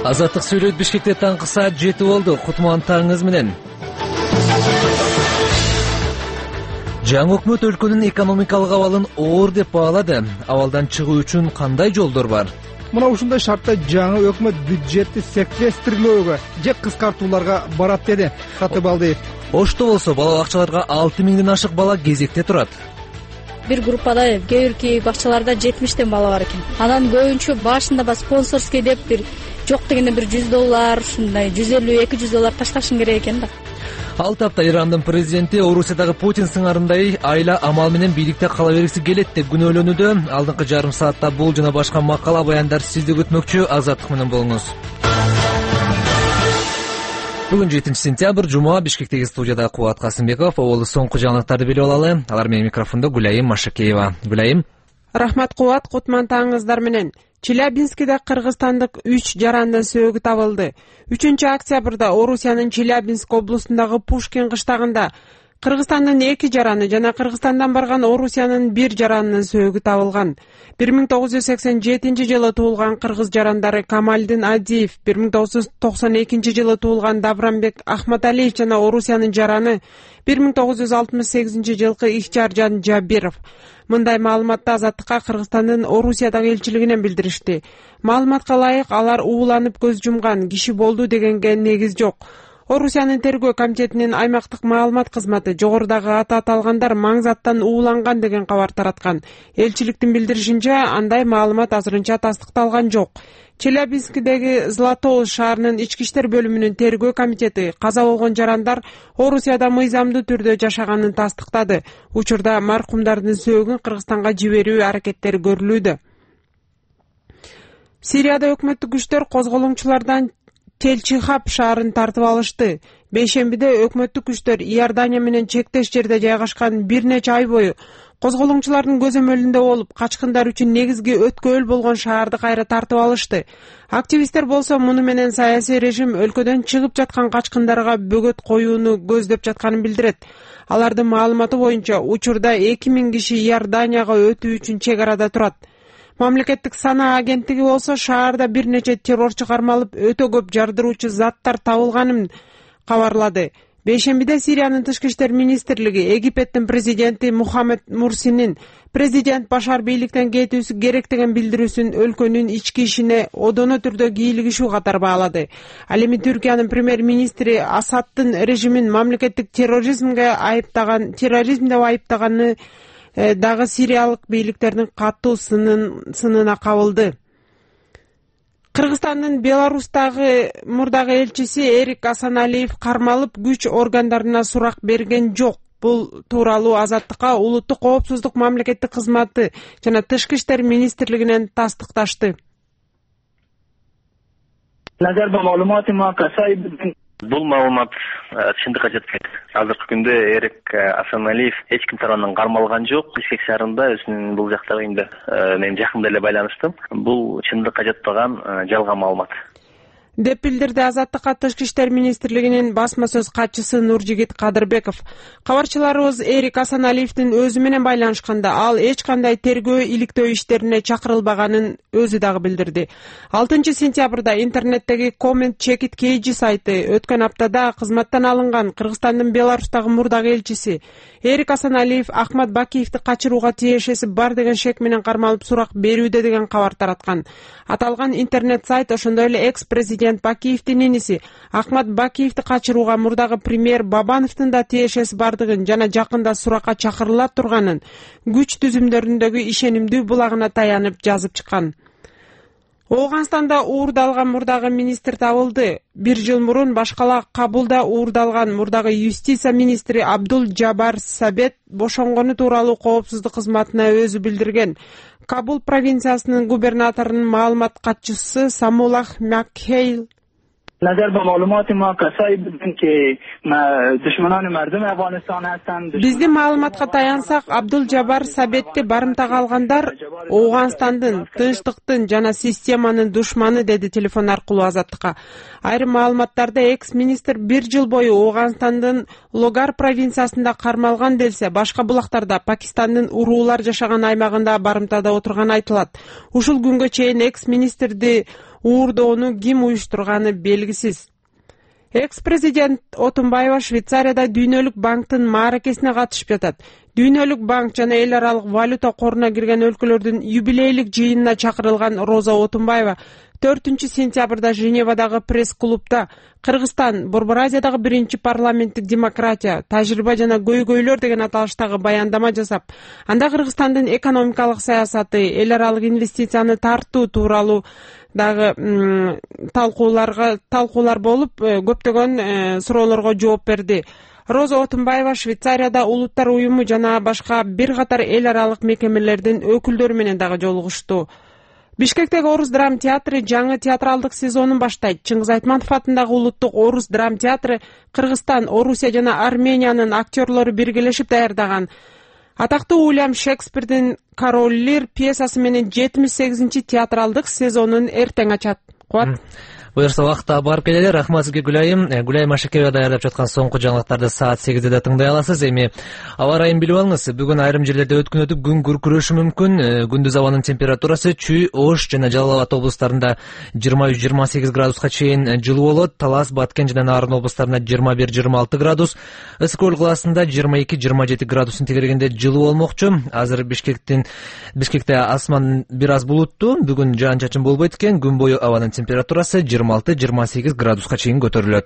Азаттык сүйлөйт. Бишкекте таңкы саат 7 болду. Кутмандыңыз менен. Жаңы өкмөт өлкөнүн экономикалык абалын оор деп баалады. Абалдан чыгуу үчүн кандай жолдор бар? Мына ушундай шартта жаңы өкмөт бюджетти секвестрлөөгө же кыскартууларга барат деди Сатыбалдиев. Ошто болсо бала бакчаларга 6000ден ашык бала кезекте турат. Бир группада кээ бирки бакчаларда 70 бала бар экен. Анан көбүнчө башында спонсорский деп бир жок дегенде бир $100, ушундай $150-200 ташташың керек экен да. Ал тапта Ирандын президенти Орусиядагы Путин сыңарындай айла амал менен бийликте кала бергиси келет деп күнөөлөнүүдө. Алдыңкы жарым саатта бул жана башка макала баяндар сизди күтмөкчү. Азаттык менен болуңуз. Бүгүн 7 сентябрь жума. Бишкектеги студияда Кубат Касымбеков. Олу соңку жаңылыктарды билип алалы. Алар менен микрофондо Гүлайым Машакеева. Гүлайым. Рахмат Кубат, кутмандыңыздар менен. Челябинскиде кыргызстандык 3 жарандын сөөгү табылды. 3-октябрда Орусиянын Челябинск облусундагы Пушкин кыштагында Кыргызстандын 2 жараны жана Кыргызстандан барган Орусиянын 1 жаранынын сөөгү табылган. 1987-жылы туулган кыргыз жарандары Камалдин Адиев, 1992-жылы туулган Давранбек Ахматалиев жана Орусиянын жараны 1968-жылкы Ихчаржан Жабиров. Мындай маалыматты Азаттыкка Кыргызстандын Орусиядагы элчилигинен билдиришти. Маалыматка ылайык, алар ууланып көз жумган киши болду дегенге негиз жок. Орусиянын тергөө комитетинин аймактык маалымат кызматы жогорудагы аты аталгандар маңзаттан ууланган деген кабар тараткан. Элчиликтин билдиришинче, андай маалымат азырынча тастыкталган жок. Челябинскидеги Златоуз шаарынын ички иштер бөлүмүнүн тергөө комитети каза болгон жарандар Орусияда мыйзамдуу түрдө жашаганын тастыктады. Учурда маркумдардын сөөгүн Кыргызстанга жиберүү аракеттери көрүлүүдө. Сирияда өкмөттүк күчтөр козголоңчулардан Телчихап шаарын тартып алышты. Бейшембиде өкмөттүк күчтөр Иордания менен чектеш жерде жайгашкан бир нече ай бою козголоңчулардын көзөмөлүндө болуп, качкындар үчүн негизги өткөөл болгон шаарды кайра тартып алышты. Активисттер болсо муну менен саясий режим өлкөдөн чыгып жаткан качкындарга бөгөт коюуну көздөп жатканын билдирет. Алардын маалыматы боюнча, учурда 2000 киши Иорданияга өтүү үчүн чек арада турат. Мамлекеттик санаа агенттиги болсо шаарда бир нече террорчу кармалып, өтө көп жардыруучу заттар табылганын кабарлады. Бейшембиде Сириянын тышкы иштер министрлиги Египеттин президенти Мухаммед Мурсинин президент Башар бийликтен кетүүсү керек деген билдирүүсүн өлкөнүн ички ишине одоно түрдө кийлигишүү катары баалады. Ал эми Түркиянын премьер-министри Асаддын режимин мамлекеттик терроризмде айыптаганы дагы сириялык бийликтердин катуу сынына кабылды. Кыргызстандын Беларустагы мурдагы элчиси Эрик Асаналиев кармалып, күч органдарына сурак берген жок. Бул тууралуу Азаттыкка улуттук коопсуздук мамлекеттик кызматы жана тышкы иштер министрлигинен тастыкташты. Бул маалымат чындыкка жетпейт. Азыркы күндө Эрик Асаналиев эч ким тарабынан кармалган жок. Бишкек шаарында өзүнүн бул жактагы үйүндө мен жакында эле байланыштым. Бул чындыкка жетпеген жалган маалымат деп билдирди Азаттыкка тышкы иштер министрлигинин басма сөз катчысы Нуржигит Кадырбеков. Кабарчыларыбыз Эрик Асаналиевдин өзү менен байланышканда, ал эч кандай тергөө иликтөө иштерине чакырылбаганын өзү дагы билдирди. 6 сентябрда интернеттеги Comment Check It KG сайты өткөн аптада кызматтан алынган Кыргызстандын Беларустагы мурдагы элчиси Эрик Асаналиев Ахмат Бакиевди качырууга тиешеси бар деген шек менен кармалып сурак берүүдө деген кабар тараткан. Аталган интернет сайт ошондой эле экс-президент Бакиевдин иниси Ахмат Бакиевди качырууга мурдагы премьер Бабановдун да тиешеси бардыгын жана жакында суракка чакырыла турганын күч түзүмдөрүндөгү ишенимдүү булагына таянып жазып чыккан. Ооганстанда уурдалган мурдагы министр табылды. 1 жыл мурун башкала Кабулда уурдалган мурдагы юстиция министри Абдул Джабар Сабет бошонгону тууралуу коопсуздук кызматына өзү билдирген. Кабул провинциясынын губернаторунун маалымат катчысы Самулах Макхейл Биздин маалыматка таянсак, Абдул Джабар Сабетти барымтага алгандар Ооганстандын, тынчтыктын жана системанын душманы, деди телефон аркылуу Азаттыкка. Айрым маалыматтарда экс-министр 1 жыл бою Ооганстандын Логар провинциясында кармалган делсе, башка булактарда Пакистандын уруулар жашаган аймагында барымтада отурганы айтылат. Ушул күнгө чейин экс-министрди уурдоону ким уюштурганы белгисиз. Экс-президент Отунбаева Швейцарияда Дүйнөлүк банктын мааракесине катышып жатат. Дүйнөлүк банк жана эл аралык валюта коруна кирген өлкөлөрдүн юбилейлик жыйынына чакырылган Роза Отунбаева 4-сентябрда Женевадагы пресс-клубда Кыргызстан Борбор Азиядагы биринчи парламенттик демократия, тажрыйба жана көйгөйлөр деген аталыштагы баяндама жасап, анда Кыргызстандын экономикалык саясаты, эл аралык инвестицияны тартуу тууралуу дагы талкуулар болуп, көптөгөн суроолорго жооп берди. Роза Отунбаева Швейцарияда Улуттар уюму жана башка бир катар эл аралык мекемелердин өкүлдөрү менен дагы жолугушту. Бишкектеги Орус драм театры жаңы театралдык сезонун баштайт. Чыңгыз Айтматов атындагы Улуттук Орус драм театры Кыргызстан, Орусия жана Армениянын актерлору биргелешип даярдаган атактуу Уильям Шекспирдин Король Лир пьесасы менен 78-чи театралдык сезонун эртең ачат. Кубат. Буюрса убакытта барып келели. Рахмат сизге Гүлайым. Гүлайым Ашекеева даярдап жаткан соңку жаңылыктарды саат 8-де да тыңдай аласыз. Эми аба ырайын билип алыңыз. Бүгүн айрым жерлерде өткөн өтүп күн күркүрөшү мүмкүн. Күндүз абанын температурасы Чүй, Ош жана Жалал Абад облустарында 23-28 градуска чейин жылуу болот. Талас, Баткен жана Нарын облустарында 21-26 градус. Ысык-Көл калаасында 22-27 градустун тегерегинде жылуу болмокчу. Азыр Бишкекте асман бир аз булуттуу. Бүгүн жаан-чачын болбойт экен. Күн бою абанын температурасы 26-28 градуска чейин көтөрүлөт.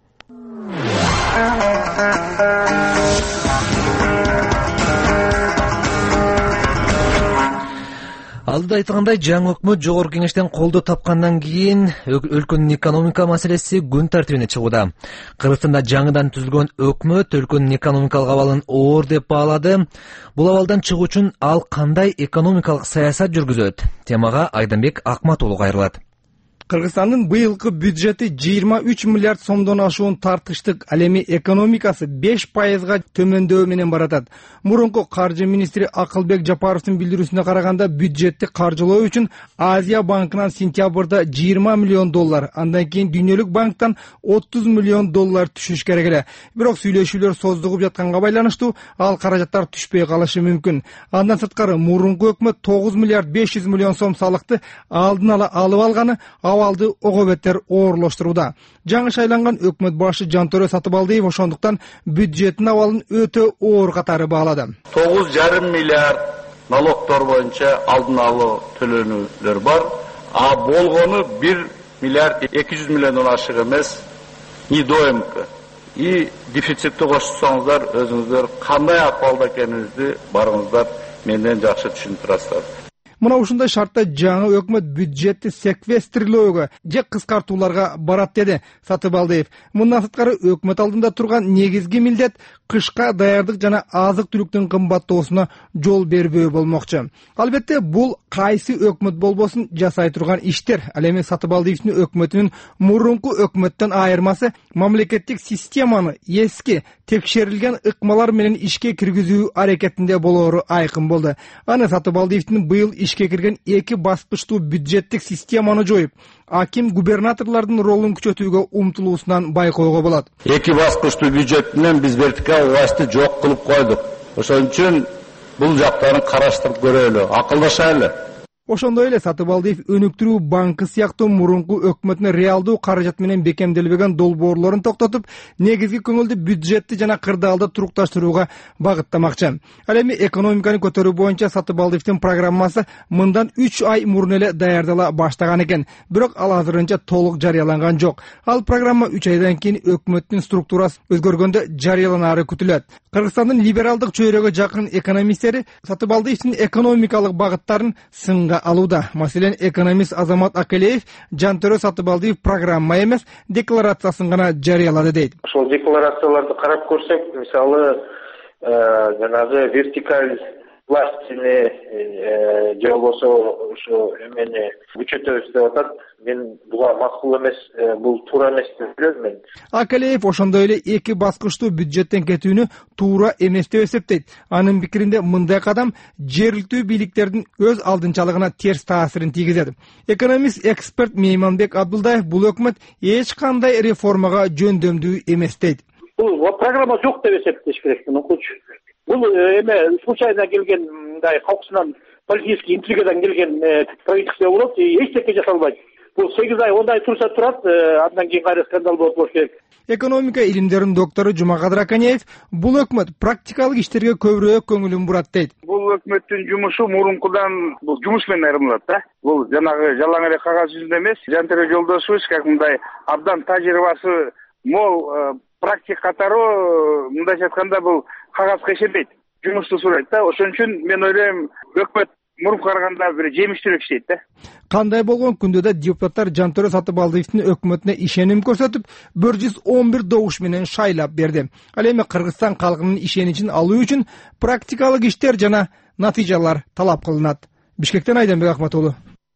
Алдыда айтылгандай, жаңы өкмөт жогорку кеңештен колдоо тапкандан кийин өлкөнүн экономика маселеси күн тартибине чыгууда. Кыргызстанда жаңыдан түзүлгөн өкмөт өлкөнүн экономикалык абалын оор деп баалады. Бул абалдан чыгуу үчүн ал кандай экономикалык саясат жүргүзөт? Темага Айданбек Акматуулу кайрылат. Кыргызстандын быйылкы бюджети 23 миллиард сомдон ашуун тартыштык. Ал эми экономикасы 5%га төмөндөө менен баратат. Мурунку каржы министри Акылбек Жапаровдун билдирүүсүнө караганда, бюджетти каржылоо үчүн Азия банкынан сентябрда $20 миллион, андан кийин Дүйнөлүк банктан $30 миллион түшүш керек эле. Бирок сүйлөшүүлөр создугуп жатканга байланыштуу ал каражаттар түшпөй калышы мүмкүн. Андан сырткары мурунку өкмөт 9 миллиард 500 миллион сом салыкты алдын ала алып алганы абалды ого бетер оорлоштурууда. Жаңы шайланган өкмөт башы Жантөрө Сатыбалдиев ошондуктан бюджеттин абалын өтө оор катары баалады. 9,5 миллиард налогдор боюнча алдын алуу төлөнүүлөр бар. А болгону 1 миллиард 200 миллиондон ашык эмес, недоимка. И дефицитти кошсоңуздар, өзүңүздөр кандай акыбалда экениңизди барыңыздар менден жакшы түшүнүп турасыздар. Мына ушундай шартта жаңы өкмөт бюджетти секвестрлөөгө же кыскартууларга барат деди Сатыбалдиев. Мындан сырткары өкмөт алдында турган негизги милдет кышка даярдык жана азык-түлүктүн кымбаттоосуна жол бербөө болмокчу. Албетте бул кайсы өкмөт болбосун жасай турган иштер. Ал эми Сатыбалдиевдин өкмөтүнүн мурунку өкмөттөн айырмасы мамлекеттик системаны эски текшерилген ыкмалар менен ишке киргизүү аракетинде болоору айкын болду. Аны Сатыбалдиевдин быйыл ишке кирген 2 баскычтуу бюджеттик системаны жоюп, аким губернаторлордун ролун күчөтүүгө умтулуусунан байкоого болот. 2 баскычтуу бюджет менен биз вертикал властты жок кылып койдук. Ошон үчүн бул жактарын караштырып көрөлү, акылдашайлы. Ошондой эле Сатыбалдиев өнүктүрүү банкы сыяктуу мурунку өкмөттүн реалдуу каражат менен бекемделбеген долбоорлорун токтотуп, негизги көңүлдү бюджетти жана кырдаалды турукташтырууга багыттамакчы. Ал эми экономиканы көтөрүү боюнча Сатыбалдиевдин программасы мындан 3 ай мурун эле даярдала баштаган экен, бирок ал азырынча толук жарыяланган жок. Ал программа 3 айдан кийин өкмөттүн структурасы өзгөргөндө жарыяланары күтүлөт. Кыргызстандын либералдык чөйрөгө жакын экономисттери Сатыбалдиевдин экономикалык багыттарын сынга алууда. Маселен, экономист Азамат Акелеев Жантөрө Сатыбалдиев программа эмес, декларациясын гана жарыялады дейт. Ошол декларацияларды карап көрсөк, мисалы, жанагы вертикаль властины же болбосо ошо эмени күчөтөбүз деп атат. Мен буга макул эмес, бул туура эмес деп билем мен. Акалеев ошондой эле 2 баскычтуу бюджеттен кетүүнү туура эмес деп эсептейт. Анын пикиринде мындай кадам жергиликтүү бийликтердин өз алдынчалыгына терс таасирин тийгизет. Экономист эксперт Мейманбек Абдулдаев бул өкмөт эч кандай реформага жөндөмдүү эмес дейт. Бул программа жок деп эсептеш керек мункучу. Бул эме случайно келген мындай калкысынан политический интригадан келген правительство болот, эчтеке жасалбайт. бул 8 ай 10 ай турса турат, андан кийин кайра скандал болуп болуш керек. Экономика илимдеринин доктору Жумакадыр Аканеев бул өкмөт практикалык иштерге көбүрөөк көңүлүн бурат дейт. Бул өкмөттүн жумушу мурункудан бул жумуш менен айырмалат да. Бул жанагы жалаң эле кагаз жүзүндө эмес. Жантөре жолдошубуз мындай абдан тажрыйбасы мол практик катары мындайча айтканда бул кагазга ишенбейт. Жумушту сурайт да. Ошон үчүн мен ойлойм өкмөт мурунку караганда бир жемиштүүрөөк иштейт да. Кандай болгон күндө да депутаттар Жантөре Сатыбалдиевдин өкмөтүнө ишеним көрсөтүп 111 добуш менен шайлап берди. Ал эми Кыргызстан калкынын ишеничин алуу үчүн практикалык иштер жана натыйжалар талап кылынат. Бишкектен Айданбек Акматулу.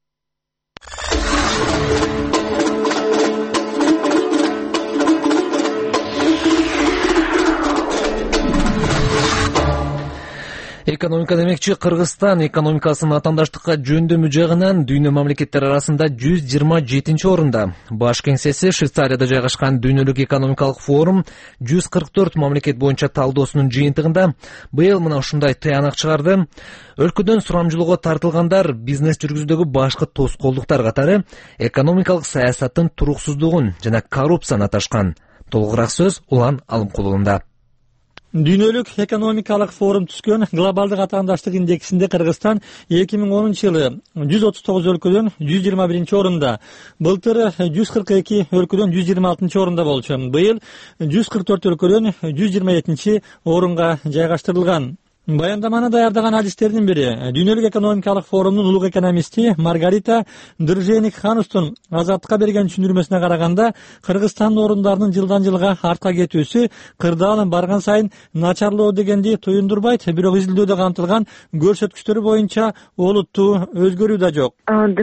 Экономика демекчи, Кыргызстан экономикасынын атаандаштыкка жөндөмү жагынан дүйнө мамлекеттери арасында 127-орунда. Баш кеңсеси Швейцарияда жайгашкан дүйнөлүк экономикалык форум 144 мамлекет боюнча талдоосунун жыйынтыгында быйыл мына ушундай тыянак чыгарды. Өлкөдөн сурамжылоого тартылгандар бизнес жүргүзүүдөгү башкы тоскоолдуктар катары экономикалык саясаттын туруксуздугун жана коррупцияны аташкан. Толугураак сөз Улан Алымкулунда. Дүйнөлүк экономикалык форум түзгөн глобалдык атаандаштык индексинде Кыргызстан 2010-жылы 139 өлкөдөн 121-орунда, былтыр 142 өлкөдөн 126-орунда болчу. Быйыл 144 өлкөдөн 127-орунга жайгаштырылган. Баяндаманы даярдаган адистердин бири дүйнөлүк экономикалык форумдун улук экономисти Маргарита Држеник-Ханустун Азаттыкка берген түшүндүрмөсүнө караганда, Кыргызстандын орундарынын жылдан жылга артка кетүүсү кырдаалын барган сайын начарлоо дегенди туюндурбайт, бирок изилдөөдө камтылган көрсөткүчтөр боюнча олуттуу өзгөрүү да жок.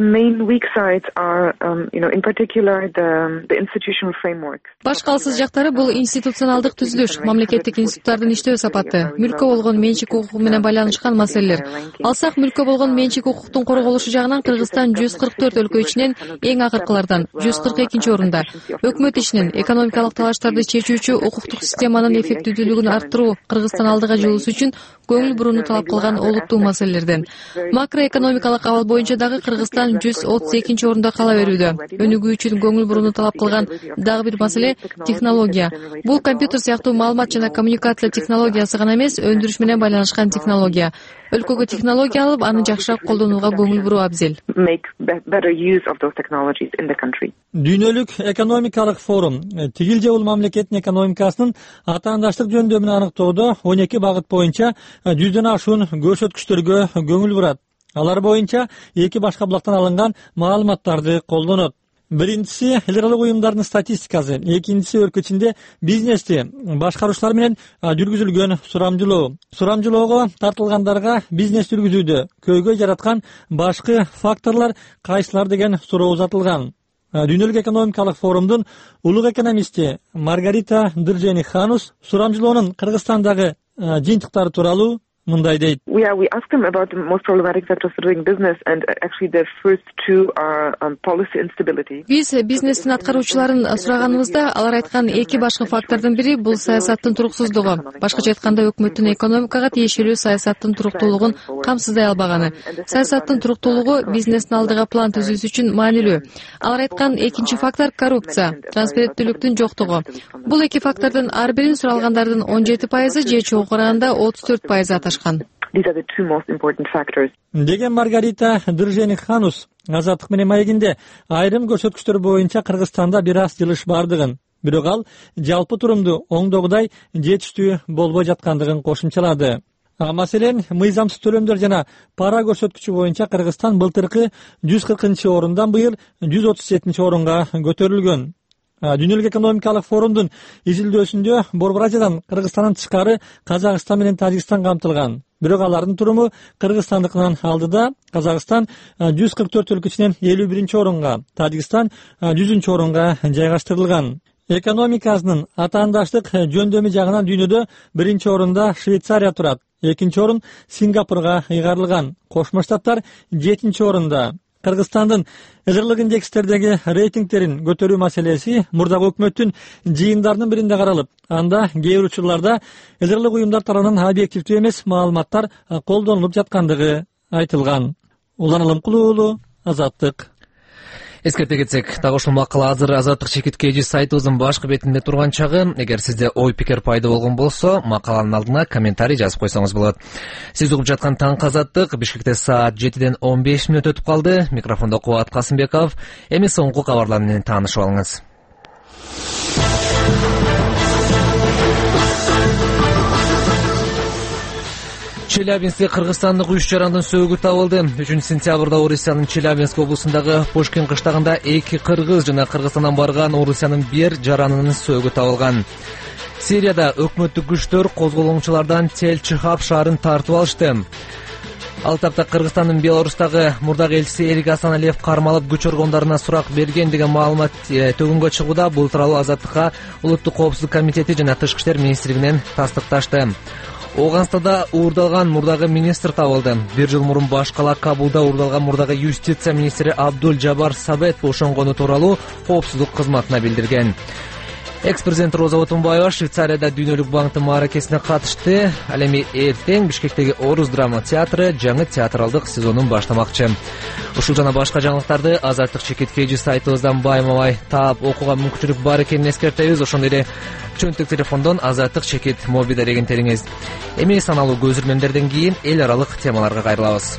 Баш калсыз жактары бул институционалдык түзүлүш, мамлекеттик институттардын иштөө сапаты, мүлккө болгон менчик укугу менен байланышкан маселелер. Алсак, мүлккө болгон менчик укуктун корголушу жагынан Кыргызстан 144 өлкө ичинен эң акыркылардан 142-орунда. Өкмөт ишинин экономикалык талаштарды чечүүчү укуктук системанын эффективдүүлүгүн арттыруу Кыргызстан алдыга жылуусу үчүн көңүл бурууну талап кылган олуттуу маселелерден. Макроэкономикалык абал боюнча дагы Кыргызстан 132-орунда кала берүүдө. Өнүгүү үчүн көңүл бурууну талап кылган дагы бир маселе технология. Бул компьютер сыяктуу маалымат жана коммуникация технологиясы гана эмес, өндүрүш менен байланышкан технология. Өлкөгө технология алып, аны жакшыраак колдонууга көңүл буруу абзел. Дүйнөлүк экономикалык форум тигил же бул мамлекеттин экономикасынын атаандаштык жөндөмүн аныктоодо 12 багыт боюнча 100дөн ашуун көрсөткүчтөргө көңүл бурат. Алар боюнча эки башка булактан алынган маалыматтарды колдонот. Биринчиси эл аралык уюмдардын статистикасы, экинчиси өлкө ичинде бизнести башкаруучулар менен жүргүзүлгөн сурамжылоо. Сурамжылоого тартылгандарга бизнес жүргүзүүдө көйгөй жараткан башкы факторлор кайсылар деген суроо узатылган. Дүйнөлүк экономикалык форумдун улук экономисти Маргарита Држеник-Ханус сурамжылоонун Кыргызстандагы жыйынтыктары тууралуу мындай дейт. Биз бизнестин аткаруучуларын сураганыбызда алар айткан эки башкы фактордун бири бул саясаттын туруксуздугу. Башкача айтканда өкмөттүн экономикага тиешелүү саясаттын туруктуулугун камсыздай албаганы. Саясаттын туруктуулугу бизнестин алдыга план түзүүсү үчүн маанилүү. Алар айткан экинчи фактор коррупция, транспаренттүүлүктүн жоктугу. Бул эки фактордун ар бирин суралгандардын 17% же чогуу караганда 34% аташкан. Деген Маргарита Држеник-Ханус Азаттык менен маегинде айрым көрсөткүчтөр боюнча Кыргызстанда бир аз жылыш бардыгын, бирок ал жалпы турумду оңдогудай жетиштүү болбой жаткандыгын кошумчалады. Маселен, мыйзамсыз төлөмдөр жана пара көрсөткүчү боюнча Кыргызстан былтыркы 140-орундан быйыл 137-орунга көтөрүлгөн. Дүйнөлүк экономикалык форумдун изилдөөсүндө Борбор Азиядан Кыргызстандан тышкары Казакстан менен Тажикстан камтылган. Бирок алардын туруму Кыргызстандыкынан алдыда. Казакстан 144 өлкө ичинен 51-орунга, Тажикстан 100-орунга жайгаштырылган. Экономикасынын атаандаштык жөндөмү жагынан дүйнөдө 1-орунда Швейцария турат, 2-орун Сингапурга ыйгарылган. Кошмо Штаттар 7-орунда. Кыргызстандын эл аралык индекстердеги рейтингтерин көтөрүү маселеси мурдагы өкмөттүн жыйындарынын биринде каралып, анда кээ бир учурларда эл аралык уюмдар тарабынан объективдүү эмес маалыматтар колдонулуп жаткандыгы айтылган. Улан Алымкулуу, Азаттык. Эскерте кетсек, дагы ушул макала азыр Азаттык чекит KG сайтыбыздын башкы бетинде турган чагы. Эгер сизде ой пикир пайда болгон болсо, макаланын алдына комментарий жазып койсоңуз болот. Сиз угуп жаткан Таңкы Азаттык, Бишкекте саат 7ден 15 мүнөт өтүп калды. Микрофондо Кубат Касымбеков. Эми соңку кабарлар менен таанышып алыңыз. Челябинскте Кыргызстандык 3 жарандын сөөгү табылды. 3-сентябрда Орусиянын Челябинск облусундагы Пушкин кыштагында 2 кыргыз жана Кыргызстандан барган Орусиянын 1 жаранынын сөөгү табылган. Сирияда өкмөттүк күчтөр козголоңчулардан Тель-Чихап шаарын тартып алышты. Ал тапта Кыргызстандын Беларустагы мурдагы элчиси Эрик Асаналиев кармалып күч органдарына сурак берген деген маалымат төгүнгө чыгууда. Бул тууралуу Азаттыкка Улуттук коопсуздук комитети жана Тышкы иштер министрлигинен тастыкташты. Ооганстанда уурдалган мурдагы министр табылды. 1 жыл мурун баш кала Кабулда уурдалган мурдагы юстиция министри Абдул Жабар Сабет бошонгону тууралуу коопсуздук кызматына билдирген. Экс-президент Роза Отунбаева Швейцарияда Дүйнөлүк банктын мааракесине катышты. Ал эми эртең Бишкектеги Орус драма театры жаңы театралдык сезонун баштамакчы. Ушул жана башка жаңылыктарды Азаттык чекит KG сайтыбыздан байма-бай таап окууга мүмкүнчүлүк бар экенин эскертебиз. Ошондой эле чөнтүк телефондон Азаттык чекит моби дарегин териңиз. Эми саналуу көзүрмөмдөрдөн кийин эл аралык темаларга кайрылабыз.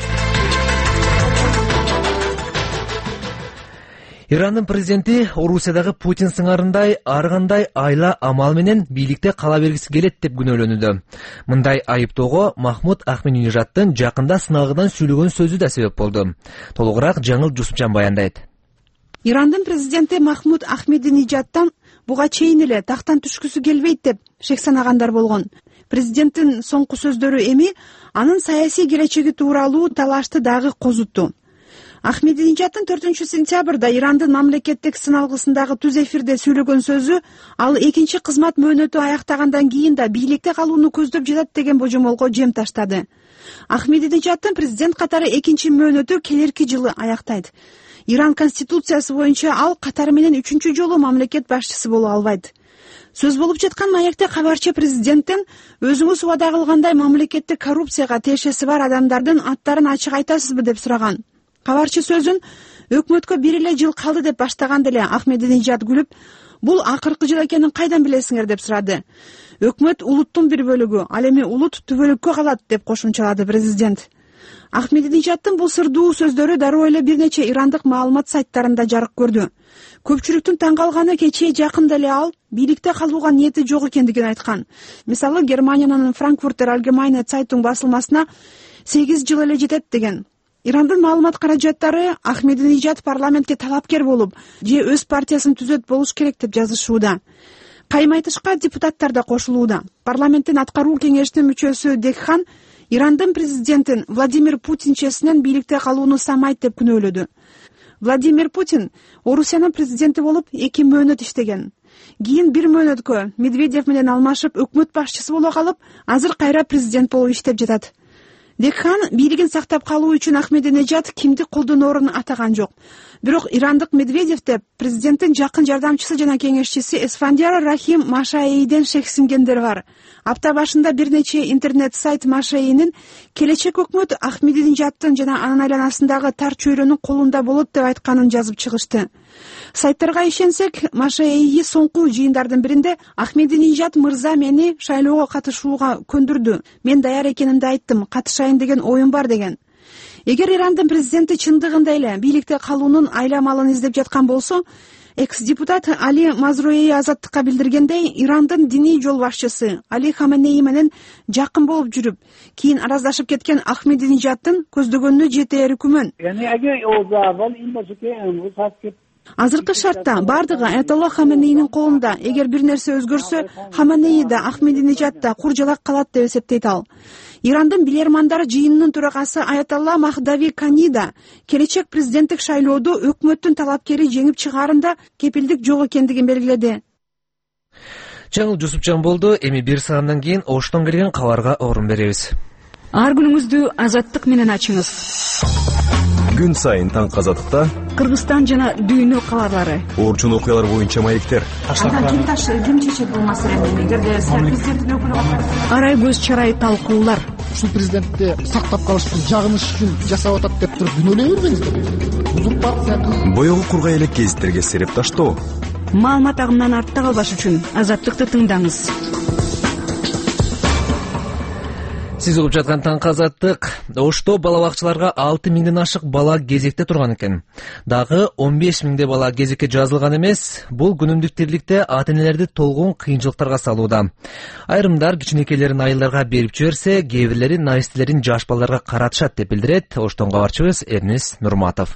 Ирандын президенти Орусиядагы Путин сыңарындай ар кандай айла амал менен бийликте кала бергиси келет деп күнөөлөнүүдө. Мындай айыптоого Махмуд Ахмединежадтын жакында сынагыдан сүйлөгөн сөзү да себеп болду. Толугураак Жаңыл Жусупжан баяндайт. Ирандын президенти Махмуд Ахмединежадтан буга чейин эле тактан түшкүсү келбейт деп шек санагандар болгон. Президенттин соңку сөздөрү эми анын саясий келечеги тууралуу талашты дагы козутту. Ахмединежадтын 4-сентябрда Ирандын мамлекеттик сыналгысындагы түз эфирде сүйлөгөн сөзү ал экинчи кызмат мөөнөтү аяктагандан кийин да бийликте калууну көздөп жатат деген божомолго жем таштады. Ахмединежадтын президент катары экинчи мөөнөтү келерки жылы аяктайт. Иран конституциясы боюнча ал катары менен 3-чү жолу мамлекет башчысы боло албайт. Сөз болуп жаткан маекте кабарчы президенттен өзүңүз убада кылгандай мамлекеттик коррупцияга тиешеси бар адамдардын аттарын ачык айтасызбы деп сураган. Кабарчы сөзүн өкмөткө 1 эле жыл калды деп баштаган деле Ахмединежад күлүп, бул акыркы жыл экенин кайдан билесиңер деп сурады. Өкмөт улуттун бир бөлүгү, ал эми улут түбөлүккө калат деп кошумчалады президент. Ахмединежадтын бул сырдуу сөздөрү дароо эле бир нече ирандык маалымат сайттарында жарык көрдү. Көпчүлүктүн таң калганы кечээ жакында эле ал бийликте калууга ниети жок экендигин айткан. Мисалы, Германиянын Frankfurter Allgemeine Zeitung басылмасына 8 жыл эле жетет деген. Ирандын маалымат каражаттары Ахмединежад парламентке талапкер болуп, же өз партиясын түзөт болуш керек деп жазышууда. Кайым айтышка депутаттар да кошулууда. Парламенттин аткаруу кеңешинин мүчөсү Декхан Ирандын президентин Владимир Путин чесинен бийликте калууну самайт деп күнөөлөдү. Владимир Путин Орусиянын президенти болуп 2 мөөнөт иштеген. Кийин 1 мөөнөткө Медведев менен алмашып өкмөт башчысы боло калып, азыр кайра президент болуп иштеп жатат. Декхан бийлигин сактап калуу үчүн Ахмединежад кимди колдоноорун атаган жок. Бирок ирандык Медведев деп президенттин жакын жардамчысы жана кеңешчиси Эсфандияр Рахим Машаейден шексингендер бар. Апта башында бир нече интернет сайт Машаейнин келечек өкмөт Ахмединежадтын жана анын айланасындагы тар чөйрөнүн колунда болот деп айтканын жазып чыгышты. Сайттарга ишенсек, Машаейи соңку жыйындардын биринде Ахмединежад мырза мени шайлоого катышууга көндүрдү. Мен даяр экенимди айттым, катышайын деген оюм бар деген. Эгер Ирандын президенти чындыгында эле бийликте калуунун айламалын издеп жаткан болсо, экс-депутат Али Мазруей Азаттыкка билдиргендей, Ирандын диний жол башчысы Али Хаменеи менен жакын болуп жүрүп, кийин араздашып кеткен Ахмединежадтын көздөгөнүнө жетери күмөн. Азыркы шартта бардыгы Аятолла Хаменеинин колунда. Эгер бир нерсе өзгөрсө, Хаменеи да Ахмединежад да куржалак калат деп эсептейт ал. Ирандын билермандар жыйынынын төрагасы Аятолла Махдави Канида келечек президенттик шайлоодо өкмөттүн талапкери жеңип чыгаарында кепилдик жок экендигин белгиледи. Жаңыл Жусупжан болду. Эми 1 сааттан кийин Оштон келген кабарга орун беребиз. Ар күнүңүздү Азаттык менен ачыңыз. Күн сайын Таңкы Азаттыкта Кыргызстан жана дүйнө кабарлары. Орчун окуялар боюнча маектер. Ким чечет бул маселени? Эгерде президенттин өкүлү арай көз чарай талкуулар. Ушул президентти сактап калыштын жагыныш үчүн жасап атат деп туруп күнөөлөй бербеңиздер. Боёгу кургай элек гезиттерге сереп таштоо. Маалымат агымынан артта калбаш үчүн Азаттыкты тыңдаңыз. Сиз угуп жаткан Таңкы Азаттык. Ошто бала бакчаларга 6000ден ашык бала кезекте турган экен. Дагы 15000 бала кезекке жазылган эмес. Бул күнүмдүк тирликте ата-энелерди толгон кыйынчылыктарга салууда. Айрымдар кичинекейлерин айылдарга берип жиберсе, кээ бирлери наристелерин жаш балдарга каратышат деп билдирет Оштон кабарчыбыз Эрнис Нурматов.